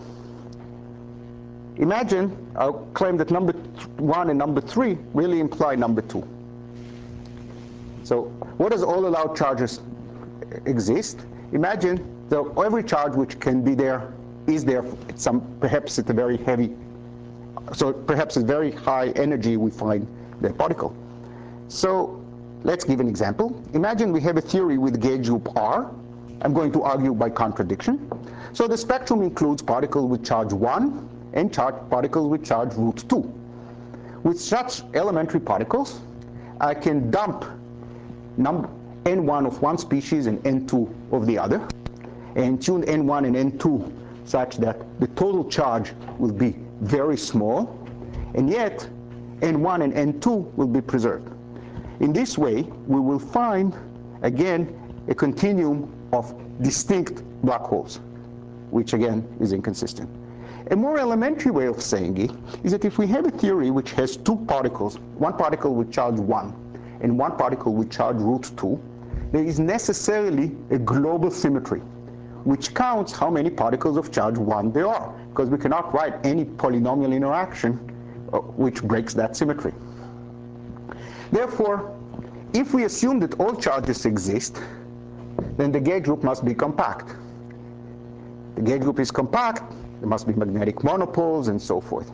Imagine I'll claim that number one and number three really imply number two. So what does all allowed charges exist? Imagine that every charge which can be there is there at some, perhaps at a very heavy, so perhaps at very high energy we find the particle. So let's give an example. Imagine we have a theory with gauge group R. I'm going to argue by contradiction. So the spectrum includes particles with charge one and charge particles with charge root two. With such elementary particles, I can dump num n one of one species and n two of the other, and tune n one and n two such that the total charge will be very small, and yet n one and n two will be preserved. In this way, we will find, again, a continuum of distinct black holes, which again is inconsistent. A more elementary way of saying it is that if we have a theory which has two particles, one particle with charge one and one particle with charge root two, there is necessarily a global symmetry, which counts how many particles of charge one there are, because we cannot write any polynomial interaction uh, which breaks that symmetry. Therefore, if we assume that all charges exist, then the gauge group must be compact. The gauge group is compact, there must be magnetic monopoles, and so forth.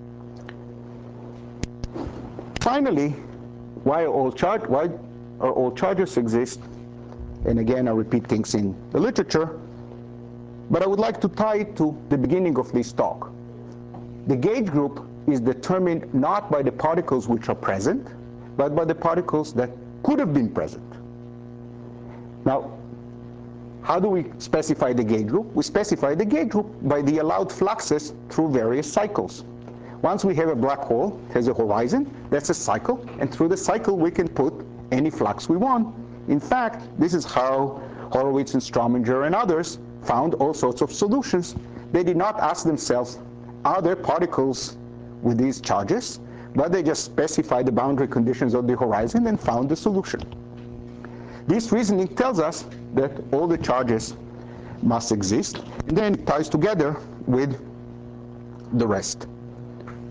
Finally, why are all, char why are all charges exist? And again, I repeat things in the literature, but I would like to tie it to the beginning of this talk. The gauge group is determined not by the particles which are present, but by the particles that could have been present. Now, how do we specify the gauge group? We specify the gauge group by the allowed fluxes through various cycles. Once we have a black hole, it has a horizon, that's a cycle, and through the cycle we can put any flux we want. In fact, this is how Horowitz and Strominger and others found all sorts of solutions. They did not ask themselves, are there particles with these charges? But they just specified the boundary conditions of the horizon and found the solution. This reasoning tells us that all the charges must exist, and then it ties together with the rest.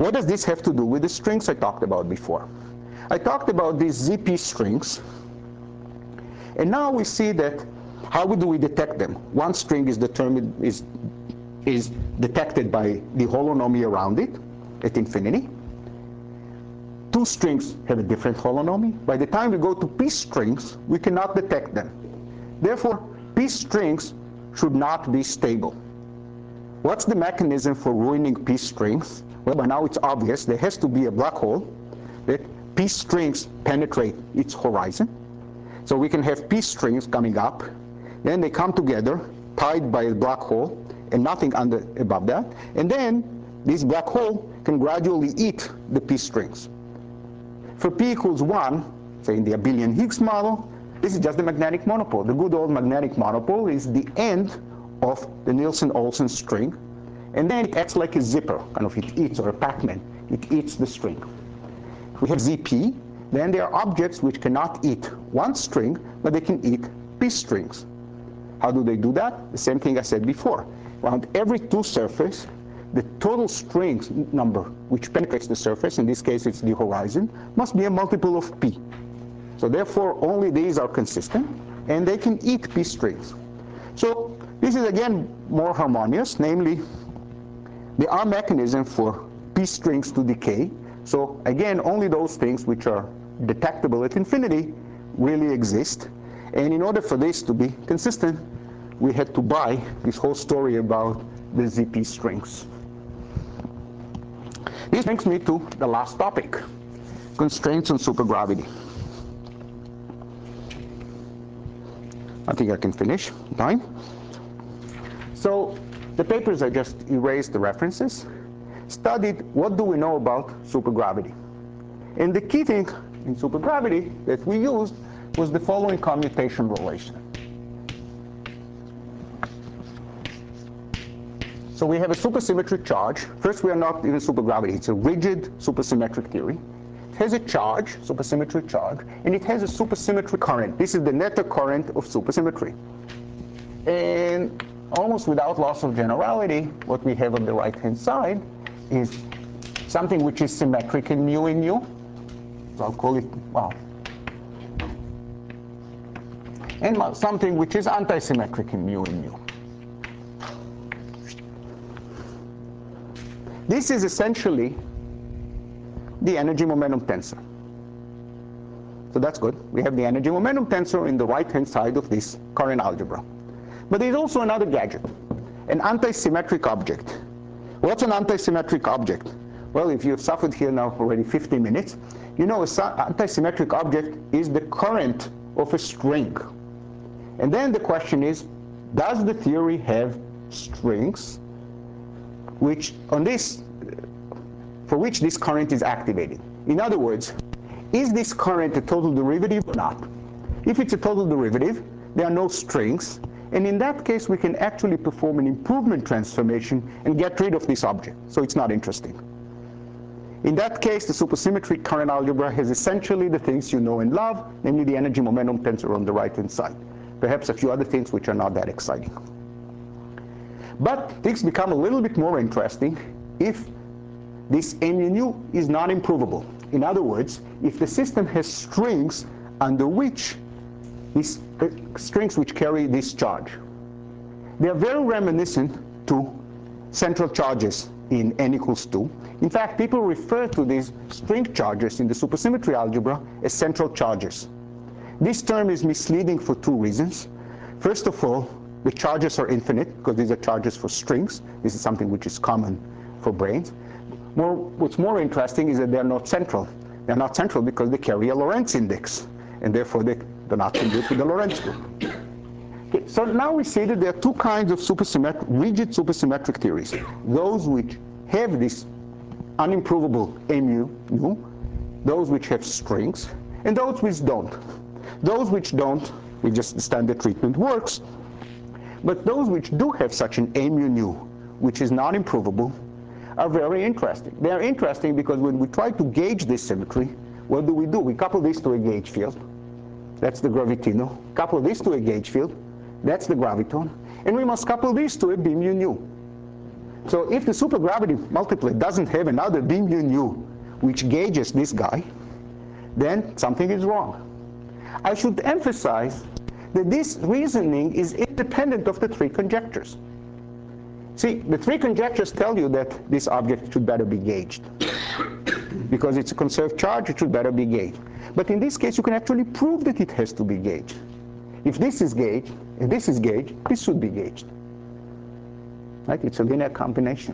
What does this have to do with the strings I talked about before? I talked about these Z P strings, and now we see that how do we detect them? One string is determined is is detected by the holonomy around it at infinity. Two strings have a different holonomy. By the time we go to p strings, we cannot detect them. Therefore, p strings should not be stable. What's the mechanism for ruining p strings? Well, by now it's obvious. There has to be a black hole that p strings penetrate its horizon. So we can have p strings coming up, then they come together, tied by a black hole, and nothing under above that. And then this black hole can gradually eat the p strings. For p equals one, say in the abelian Higgs model, this is just the magnetic monopole. The good old magnetic monopole is the end of the Nielsen-Olsen string, and then it acts like a zipper, kind of it eats, or a Pac-Man, it eats the string. If we have Z P, then there are objects which cannot eat one string, but they can eat p strings. How do they do that? The same thing I said before. Around every two surface, the total strings number which penetrates the surface, in this case it's the horizon, must be a multiple of p. So therefore, only these are consistent, and they can eat p strings. So this is again more harmonious, namely, there are mechanisms for p strings to decay. So again, only those things which are detectable at infinity really exist. And in order for this to be consistent, we had to buy this whole story about the Z P strings. This brings me to the last topic, constraints on supergravity. I think I can finish time. So the papers, I just erased the references, studied what do we know about supergravity. And the key thing in supergravity that we used was the following commutation relation. So we have a supersymmetric charge. First, we are not in supergravity. It's a rigid supersymmetric theory. It has a charge, supersymmetric charge, and it has a supersymmetric current. This is the netto current of supersymmetry. And almost without loss of generality, what we have on the right-hand side is something which is symmetric in mu in nu. So I'll call it, well, and something which is antisymmetric in mu in nu. This is essentially the energy momentum tensor. So that's good. We have the energy momentum tensor in the right-hand side of this current algebra. But there's also another gadget, an antisymmetric object. What's an antisymmetric object? Well, if you've suffered here now already fifty minutes, you know an antisymmetric object is the current of a string. And then the question is, does the theory have strings which on this, for which this current is activated? In other words, is this current a total derivative or not? If it's a total derivative, there are no strings, and in that case we can actually perform an improvement transformation and get rid of this object, so it's not interesting. In that case, the supersymmetric current algebra has essentially the things you know and love, namely the energy momentum tensor on the right-hand side. Perhaps a few other things which are not that exciting. But things become a little bit more interesting if this mu nu is not improvable. In other words, if the system has strings under which these uh, strings which carry this charge. They are very reminiscent to central charges in n equals two. In fact, people refer to these string charges in the supersymmetry algebra as central charges. This term is misleading for two reasons. First of all, the charges are infinite, because these are charges for strings. This is something which is common for branes. More, what's more interesting is that they're not central. They're not central because they carry a Lorentz index, and therefore they do not compute with the Lorentz group. Okay, so now we see that there are two kinds of supersymmetric, rigid supersymmetric theories. Those which have this unimprovable mu nu, those which have strings, and those which don't. Those which don't, we just the standard treatment works. But those which do have such an mu nu, which is not improvable, are very interesting. They are interesting because when we try to gauge this symmetry, what do we do? We couple this to a gauge field. That's the gravitino. Couple this to a gauge field. That's the graviton. And we must couple these to a B mu nu. So if the supergravity multiplet doesn't have another B mu nu which gauges this guy, then something is wrong. I should emphasize that this reasoning is independent of the three conjectures. See, the three conjectures tell you that this object should better be gauged. Because it's a conserved charge, it should better be gauged. But in this case, you can actually prove that it has to be gauged. If this is gauged, if this is gauged, this should be gauged. Right? It's a linear combination.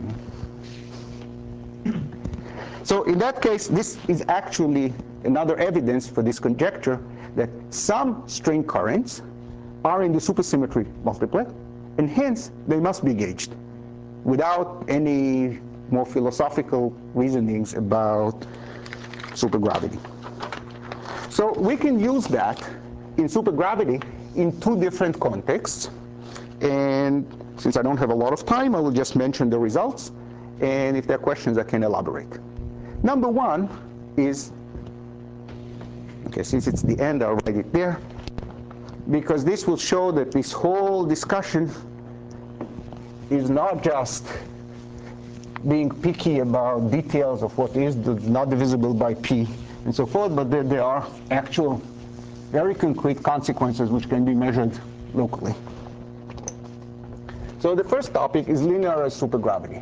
So in that case, this is actually another evidence for this conjecture that some string currents are in the supersymmetry multiplet, and hence they must be gauged without any more philosophical reasonings about supergravity. So we can use that in supergravity in two different contexts. And since I don't have a lot of time, I will just mention the results. And if there are questions, I can elaborate. Number one is, okay, since it's the end, I'll write it there, because this will show that this whole discussion is not just being picky about details of what is not divisible by p and so forth, but that there are actual, very concrete consequences which can be measured locally. So the first topic is linearized supergravity.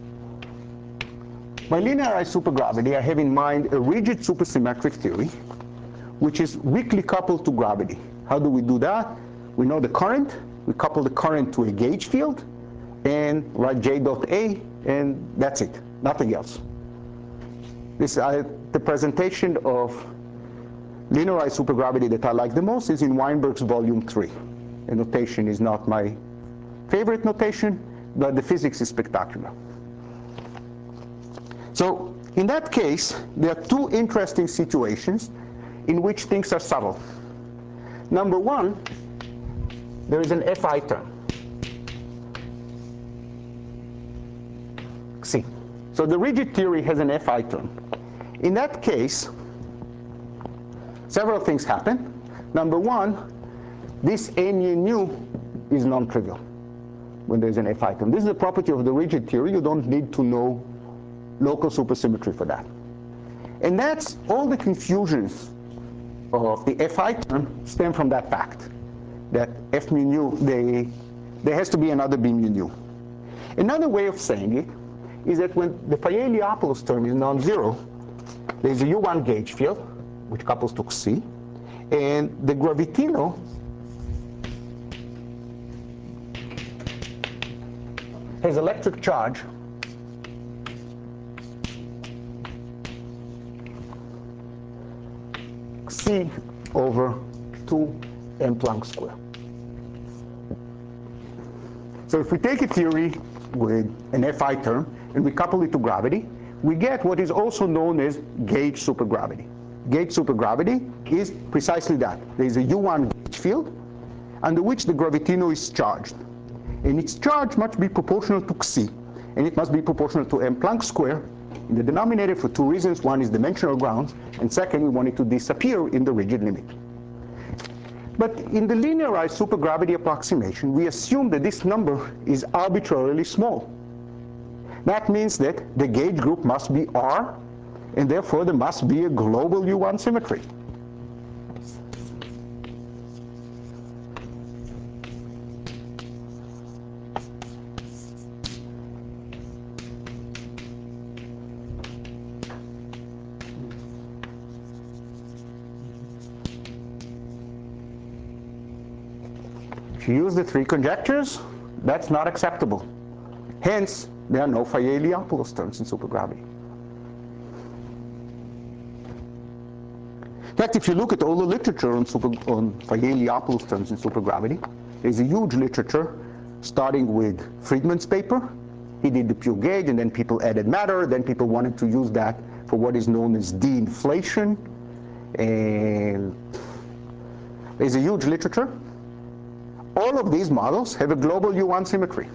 By linearized supergravity, I have in mind a rigid supersymmetric theory, which is weakly coupled to gravity. How do we do that? We know the current. We couple the current to a gauge field, and write J dot A, and that's it, nothing else. This uh, the presentation of linearized supergravity that I like the most is in Weinberg's volume three. The notation is not my favorite notation, but the physics is spectacular. So in that case, there are two interesting situations in which things are subtle. Number one, there is an Fi term, C. So the rigid theory has an Fi term. In that case, several things happen. Number one, this A mu nu is non-trivial when there's an Fi term. This is a property of the rigid theory. You don't need to know local supersymmetry for that. And that's all the confusions of the Fi term stem from that fact, that F mu nu, they, there has to be another B mu nu. Another way of saying it is that when the Fayet-Iliopoulos term is non-zero, there's a U one gauge field, which couples to C, and the gravitino has electric charge C over two m Planck square. So if we take a theory with an Fi term and we couple it to gravity, we get what is also known as gauge supergravity. Gauge supergravity is precisely that. There is a U one gauge field under which the gravitino is charged. And its charge must be proportional to C, and it must be proportional to m Planck square in the denominator for two reasons. One is dimensional grounds, and second, we want it to disappear in the rigid limit. But in the linearized supergravity approximation, we assume that this number is arbitrarily small. That means that the gauge group must be R, and therefore there must be a global U one symmetry. If you use the three conjectures, that's not acceptable. Hence, there are no Fayet-Iliopoulos terms in supergravity. In fact, if you look at all the literature on, super, on Fayet-Iliopoulos terms in supergravity, there's a huge literature starting with Friedman's paper. He did the pure gauge, and then people added matter. Then people wanted to use that for what is known as de-inflation. And there's a huge literature. All of these models have a global U one symmetry.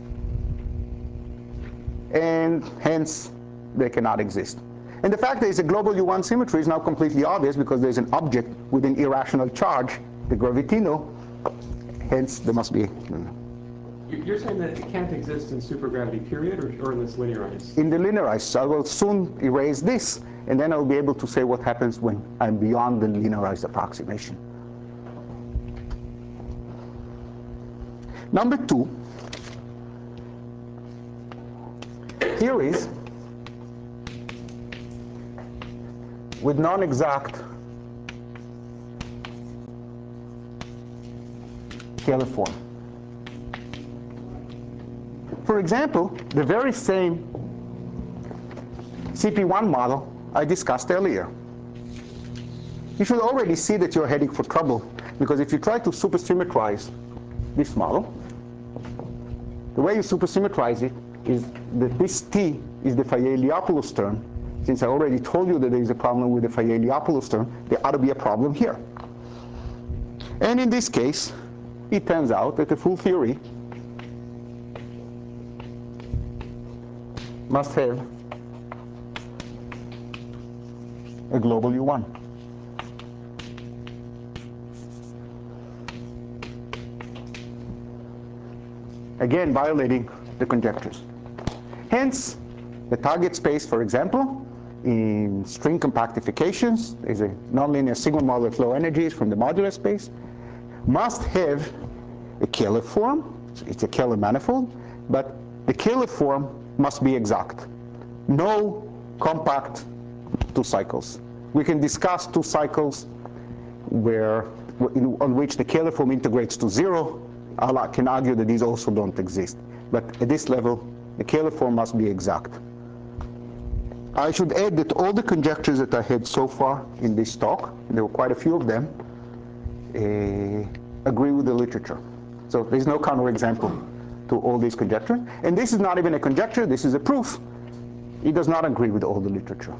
And hence, they cannot exist. And the fact that it's a global U one symmetry is now completely obvious because there's an object with an irrational charge, the gravitino. Hence, there must be. You- You're saying that it can't exist in supergravity period or, or in this linearized? In the linearized, so I will soon erase this, and then I'll be able to say what happens when I'm beyond the linearized approximation. Number two, here is with non-exact Kähler form. For example, the very same C P one model I discussed earlier. You should already see that you're heading for trouble, because if you try to supersymmetrize this model, the way you supersymmetrize it is that this T is the Fayet-Iliopoulos term. Since I already told you that there is a problem with the Fayet-Iliopoulos term, there ought to be a problem here. And in this case, it turns out that the full theory must have a global U one. Again, violating the conjectures. Hence, the target space, for example, in string compactifications, is a nonlinear sigma model of low energies from the modular space, must have a Kähler form. It's a Kähler manifold, but the Kähler form must be exact. No compact two cycles. We can discuss two cycles where, in, on which the Kähler form integrates to zero. I can argue that these also don't exist. But at this level, the Kähler form must be exact. I should add that all the conjectures that I had so far in this talk, and there were quite a few of them, uh, agree with the literature. So there's no counterexample to all these conjectures. And this is not even a conjecture, this is a proof. It does not agree with all the literature.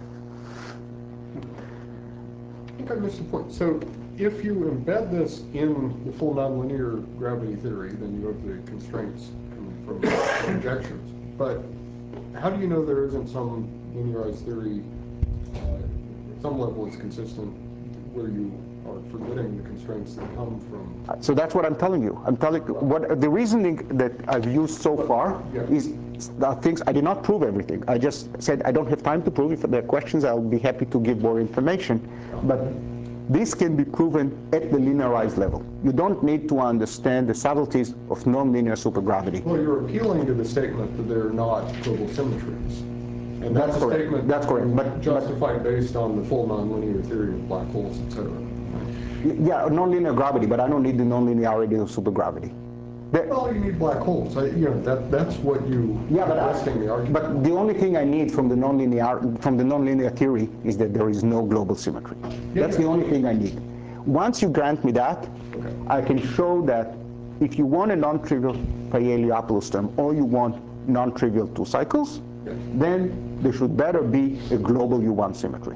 I think I missed the point. So if you embed this in the full nonlinear gravity theory, then you have the constraints from conjectures. But how do you know there isn't some linearized theory, uh, at some level is consistent, where you are forgetting the constraints that come from? So that's what I'm telling you. I'm telling you what the reasoning that I've used so far Yeah. is the things I did not prove everything. I just said I don't have time to prove. If there are questions, I'll be happy to give more information. But this can be proven at the linearized level. You don't need to understand the subtleties of nonlinear supergravity. Well, you're appealing to the statement that they're not global symmetries. And that's, That's a correct. statement That's correct. But- justified based on the full nonlinear theory of black holes, et cetera. Yeah, nonlinear gravity, but I don't need the nonlinearity of supergravity. The- Well, you need black holes. I, you know, that, that's what you Yeah, but, I, resting the argument. but the only thing I need from the nonlinear from the nonlinear theory is that there is no global symmetry. Yeah, That's yeah. the only thing I need. Once you grant me that, Okay. I can show that if you want a non-trivial Fayet-Iliopoulos term or you want non-trivial two cycles, Yeah. then there should better be a global U one symmetry.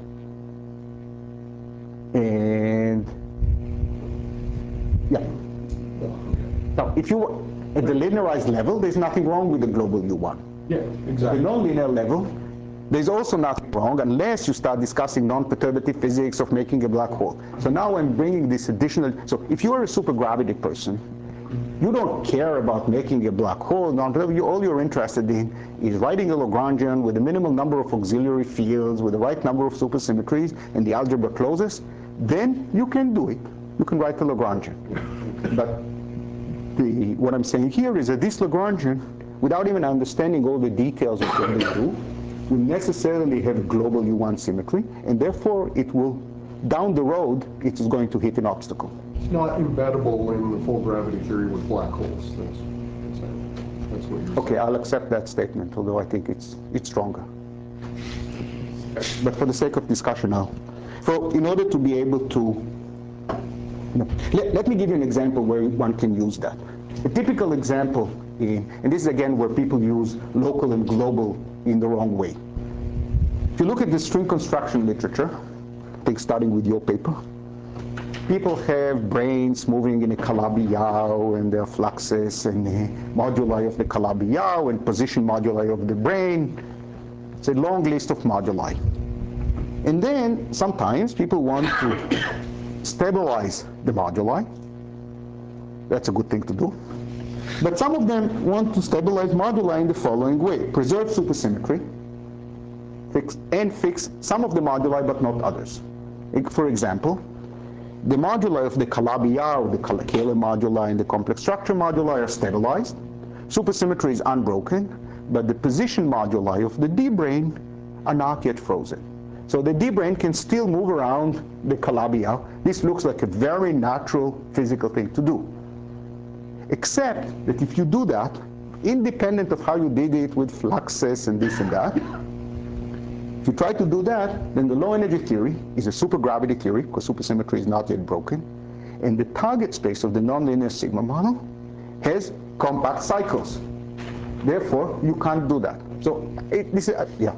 And yeah. Well, okay. Now, if you at the linearized level, there's nothing wrong with the global U one. Yeah, At the exactly. nonlinear level, there's also nothing wrong unless you start discussing non-perturbative physics of making a black hole. So now I'm bringing this additional, so if you are a supergravity person, you don't care about making a black hole. You, all you're interested in is writing a Lagrangian with a minimal number of auxiliary fields, with the right number of supersymmetries, and the algebra closes. Then you can do it. You can write a Lagrangian. But the, what I'm saying here is that this Lagrangian, without even understanding all the details of what they do, will necessarily have a global U one symmetry, and therefore it will, down the road, it is going to hit an obstacle. It's not embeddable in the full gravity theory with black holes. That's, that's, that's what you're Okay, saying. I'll accept that statement, although I think it's it's stronger. But for the sake of discussion now, for in order to be able to, no, let, let me give you an example where one can use that. A typical example, in, and this is again where people use local and global in the wrong way. If you look at the string construction literature, I think starting with your paper, people have brains moving in a Calabi-Yau and their fluxes and the moduli of the Calabi-Yau and position moduli of the brain. It's a long list of moduli. And then sometimes people want to stabilize the moduli. That's a good thing to do. But some of them want to stabilize moduli in the following way. Preserve supersymmetry fix, and fix some of the moduli but not others. For example, the moduli of the Calabi-Yau, the Kähler moduli, and the complex structure moduli are stabilized. Supersymmetry is unbroken, but the position moduli of the D-brane are not yet frozen. So the D-brane can still move around the Calabi-Yau. This looks like a very natural physical thing to do. Except that if you do that, independent of how you did it with fluxes and this and that, if you try to do that, then the low energy theory is a supergravity theory, because supersymmetry is not yet broken. And the target space of the nonlinear sigma model has compact cycles. Therefore, you can't do that. So, it, this is, uh, yeah.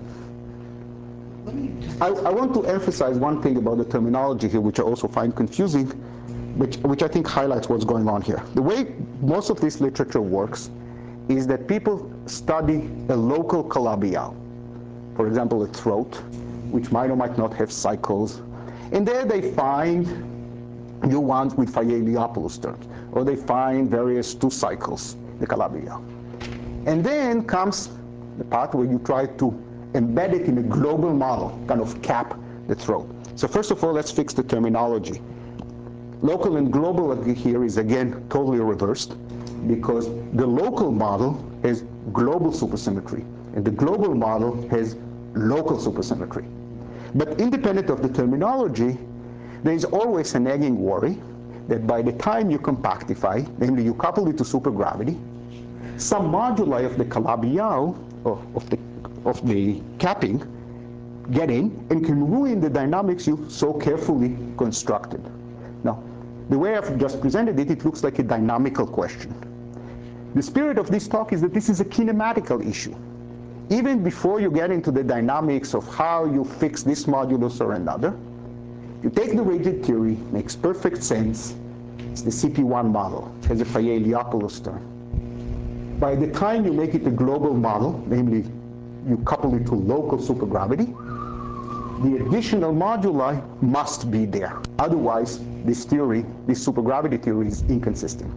I, I want to emphasize one thing about the terminology here, which I also find confusing, which, which I think highlights what's going on here. The way most of this literature works is that people study a local Calabi-Yau. For example, a throat, which might or might not have cycles. And there they find new ones with Fayet-Iliopoulos terms, or they find various two cycles, the Calabi-Yau. And then comes the part where you try to embed it in a global model, kind of cap the throat. So first of all, let's fix the terminology. Local and global here is again totally reversed, because the local model has global supersymmetry, and the global model has local supersymmetry. But independent of the terminology, there is always a nagging worry that by the time you compactify, namely you couple it to supergravity, some moduli of the Calabi-Yau, or of the, of the capping, get in and can ruin the dynamics you so carefully constructed. Now, the way I've just presented it, it looks like a dynamical question. The spirit of this talk is that this is a kinematical issue. Even before you get into the dynamics of how you fix this modulus or another, you take the rigid theory, makes perfect sense. It's the C P one model. It has a Fayet-Iliopoulos term. By the time you make it a global model, namely you couple it to local supergravity, the additional moduli must be there. Otherwise, this theory, this supergravity theory, is inconsistent.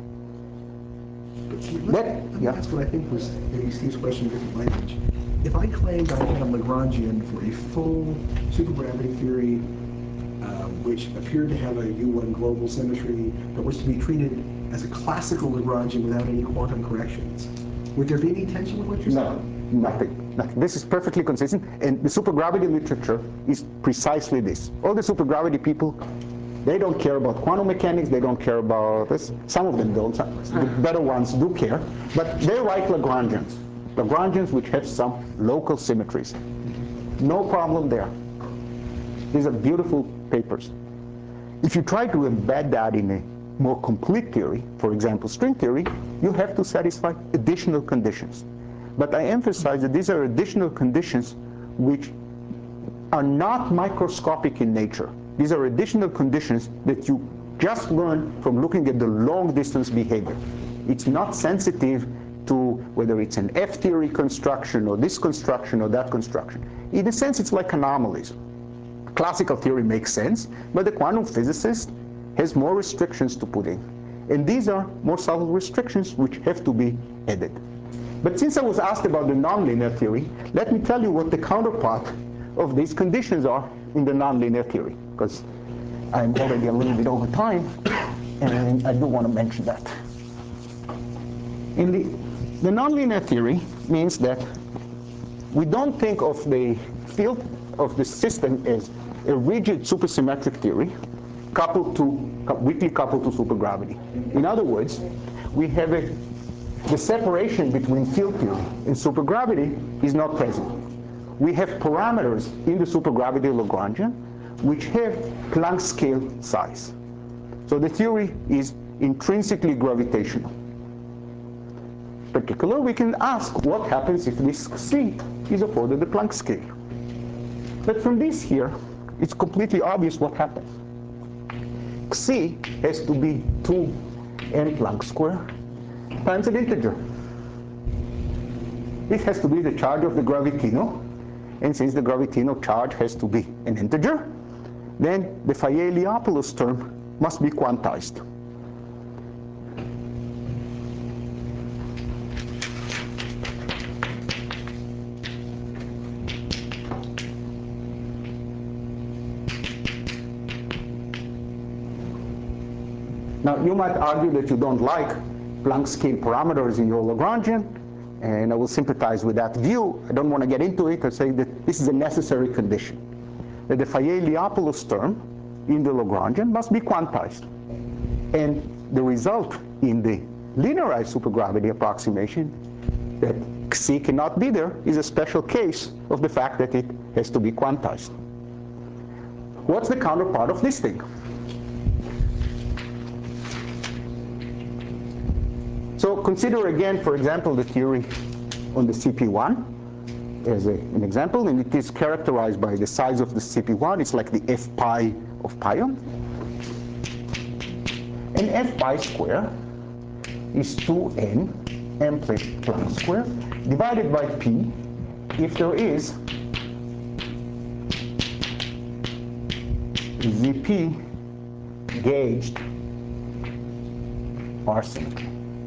Let, let me yeah. ask what I think was maybe Steve's question in different language. If I claimed I had a Lagrangian for a full supergravity theory, uh, which appeared to have a U one global symmetry, but was to be treated as a classical Lagrangian without any quantum corrections, would there be any tension with what you're no, saying? Nothing, nothing. This is perfectly consistent, and the supergravity literature is precisely this. All the supergravity people, they don't care about quantum mechanics, they don't care about this. Some of them don't, some, the better ones do care, but they write Lagrangians. Lagrangians which have some local symmetries. No problem there. These are beautiful papers. If you try to embed that in a more complete theory, for example, string theory, you have to satisfy additional conditions. But I emphasize that these are additional conditions which are not microscopic in nature. These are additional conditions that you just learn from looking at the long distance behavior. It's not sensitive to whether it's an F theory construction or this construction or that construction. In a sense, it's like anomalies. Classical theory makes sense, but the quantum physicist has more restrictions to put in. And these are more subtle restrictions which have to be added. But since I was asked about the nonlinear theory, let me tell you what the counterpart of these conditions are in the nonlinear theory, because I'm already a little bit over time, and I do want to mention that. In the, the nonlinear theory means that we don't think of the field of the system as a rigid supersymmetric theory coupled to, weakly coupled to supergravity. In other words, we have a, the separation between field theory and supergravity is not present. We have parameters in the supergravity Lagrangian which have Planck scale size. So the theory is intrinsically gravitational. In particular, we can ask what happens if this C is afforded the Planck scale. But from this here, it's completely obvious what happens. C has to be two n Planck square times an integer. This has to be the charge of the gravitino, and since the gravitino charge has to be an integer, then the Fayet-Iliopoulos term must be quantized. Now, you might argue that you don't like Planck scale parameters in your Lagrangian, and I will sympathize with that view. I don't want to get into it. I say that this is a necessary condition, that the Fayet-Iliopoulos term in the Lagrangian must be quantized. And the result in the linearized supergravity approximation, that Xi cannot be there, is a special case of the fact that it has to be quantized. What's the counterpart of this thing? So consider again, for example, the theory on the C P one as a, an example, and it is characterized by the size of the C P one. It's like the F pi of pion. And F pi square is two n m Planck square divided by p if there is Z P gauged R symmetry.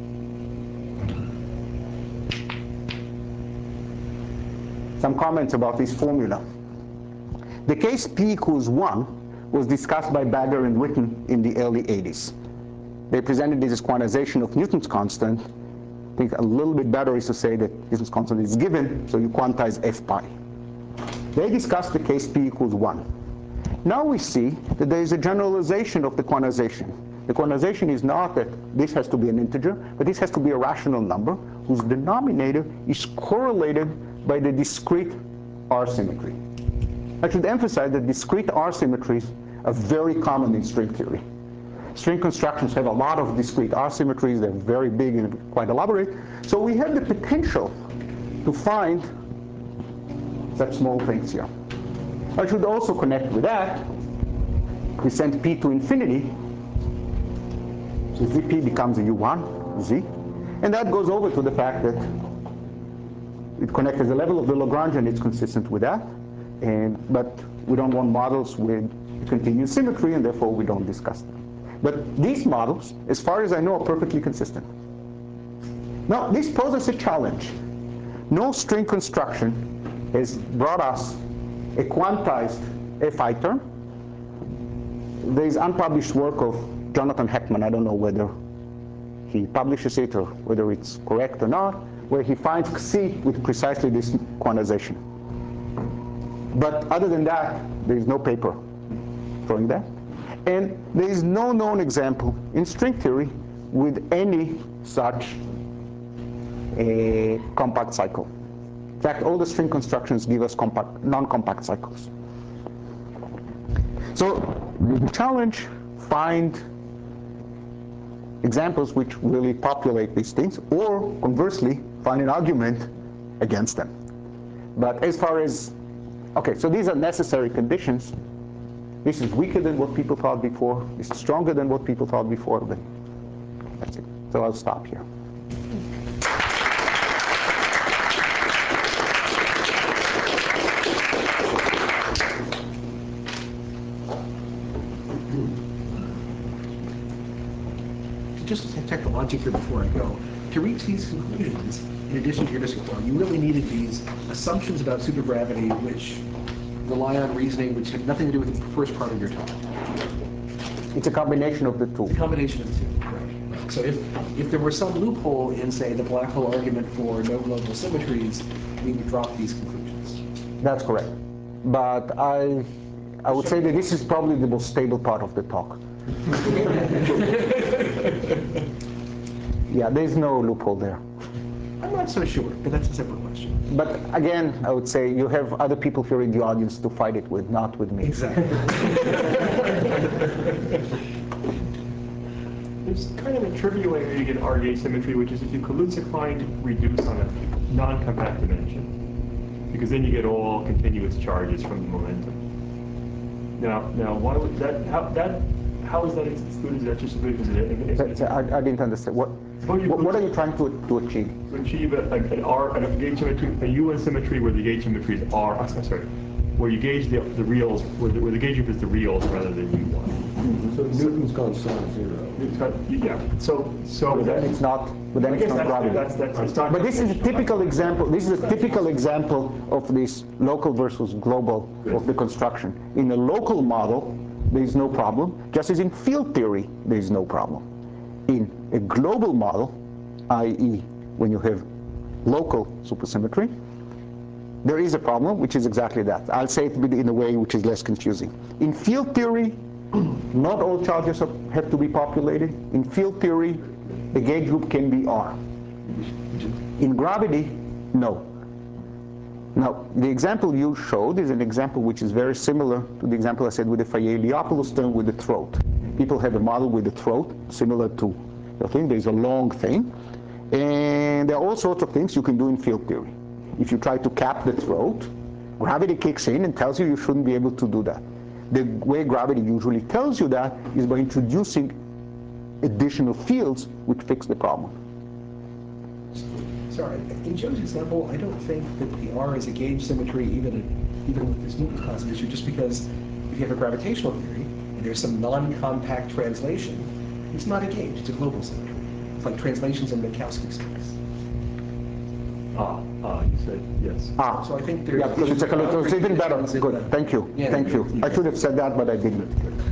Some comments about this formula. The case P equals one was discussed by Bagger and Witten in the early eighties. They presented this as quantization of Newton's constant. I think a little bit better is to say that Newton's constant is given, so you quantize F pi. They discussed the case P equals one. Now we see that there is a generalization of the quantization. The quantization is not that this has to be an integer, but this has to be a rational number whose denominator is correlated by the discrete R symmetry. I should emphasize that discrete R symmetries are very common in string theory. String constructions have a lot of discrete R symmetries. They're very big and quite elaborate. So we have the potential to find such small things here. I should also connect with that. We send P to infinity. So Z P becomes a U one, Z. And that goes over to the fact that it connects at the level of the Lagrangian. It's consistent with that. And, but we don't want models with continuous symmetry, and therefore we don't discuss them. But these models, as far as I know, are perfectly consistent. Now, this poses a challenge. No string construction has brought us a quantized F I term. There is unpublished work of Jonathan Heckman. I don't know whether he publishes it or whether it's correct or not, where he finds Xi with precisely this quantization. But other than that, there is no paper showing that. And there is no known example in string theory with any such a compact cycle. In fact, all the string constructions give us compact, non-compact cycles. So the challenge, find examples which really populate these things, or conversely, find an argument against them. But as far as, okay, so these are necessary conditions. This is weaker than what people thought before. This is stronger than what people thought before, but that's it. So I'll stop here. Just to check the logic here before I go. To reach these conclusions, in addition to your discipline, well, you really needed these assumptions about supergravity, which rely on reasoning, which have nothing to do with the first part of your talk. It's a combination of the two. It's a combination of the two, right. So if, if there were some loophole in, say, the black hole argument for no global symmetries, we would drop these conclusions. That's correct. But I, I would say that this is probably the most stable part of the talk. Yeah, there's no loophole there. I'm not so sure, but that's a separate question. But again, I would say you have other people here in the audience to fight it with, not with me. Exactly. There's kind of a trivial way you get R gauge symmetry, which is if you Kaluza-Klein reduce on a non-compact dimension, because then you get all continuous charges from the momentum. Now, now, why would that? How that? How is that excluded? Is that just excluded because it? So, so I, I didn't understand. What, what, what are you trying to, to achieve? To achieve a, a, an R, a gauge symmetry, a U N symmetry where the gauge symmetries are, I'm sorry, where you gauge the, the reals, where the, where the gauge is the reals rather than U one. Mm-hmm. So Newton's constant is zero. It's got, yeah. So, so But then it's not. But then I it's guess not that's, gravity. that's, that's, that's not But this is a typical example. This is a typical example of this local versus global of the construction. In a local model, there is no problem. Just as in field theory, there is no problem. In a global model, that is when you have local supersymmetry, there is a problem, which is exactly that. I'll say it in a way which is less confusing. In field theory, not all charges are, have to be populated. In field theory, the gauge group can be R. In gravity, no. Now, the example you showed is an example which is very similar to the example I said with the Fayet-Iliopoulos term with the throat. People have a model with the throat, similar to the thing. There's a long thing. And there are all sorts of things you can do in field theory. If you try to cap the throat, gravity kicks in and tells you you shouldn't be able to do that. The way gravity usually tells you that is by introducing additional fields which fix the problem. Sorry, in Joe's example, I don't think that the R is a gauge symmetry even, even with this Newton class issue, just because if you have a gravitational theory and there's some non-compact translation, it's not a gauge, it's a global symmetry. It's like translations in Minkowski space. Ah, ah, you said yes. Ah, So I think there's... yeah, because it's, a, it's even better. Good, thank you, Yeah, thank you. I should have said that, but I didn't.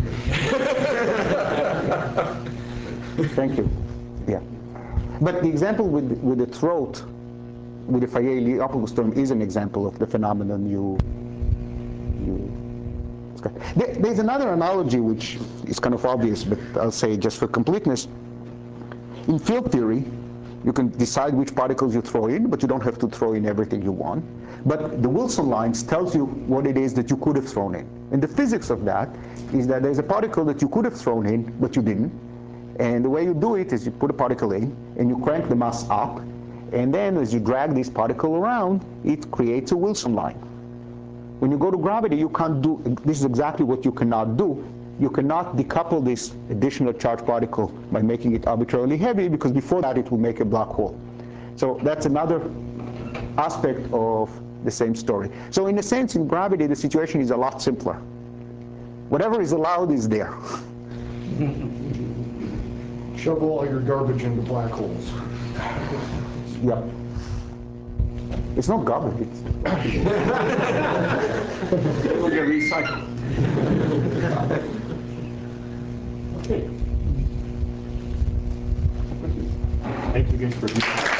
Thank you, yeah. But the example with, with the throat, with the Fayet-Iliopoulos term, is an example of the phenomenon you, you there, there's another analogy which is kind of obvious, but I'll say just for completeness. In field theory, you can decide which particles you throw in, but you don't have to throw in everything you want. But the Wilson lines tells you what it is that you could have thrown in. And the physics of that is that there's a particle that you could have thrown in, but you didn't. And the way you do it is you put a particle in, and you crank the mass up, and then as you drag this particle around, it creates a Wilson line. When you go to gravity, you can't do, this is exactly what you cannot do. You cannot decouple this additional charged particle by making it arbitrarily heavy, because before that it will make a black hole. So that's another aspect of the same story. So in a sense, in gravity, the situation is a lot simpler. Whatever is allowed is there. Shove all your garbage into black holes. Yep. It's not garbage. It's We're going to recycle. Okay. Thank you again for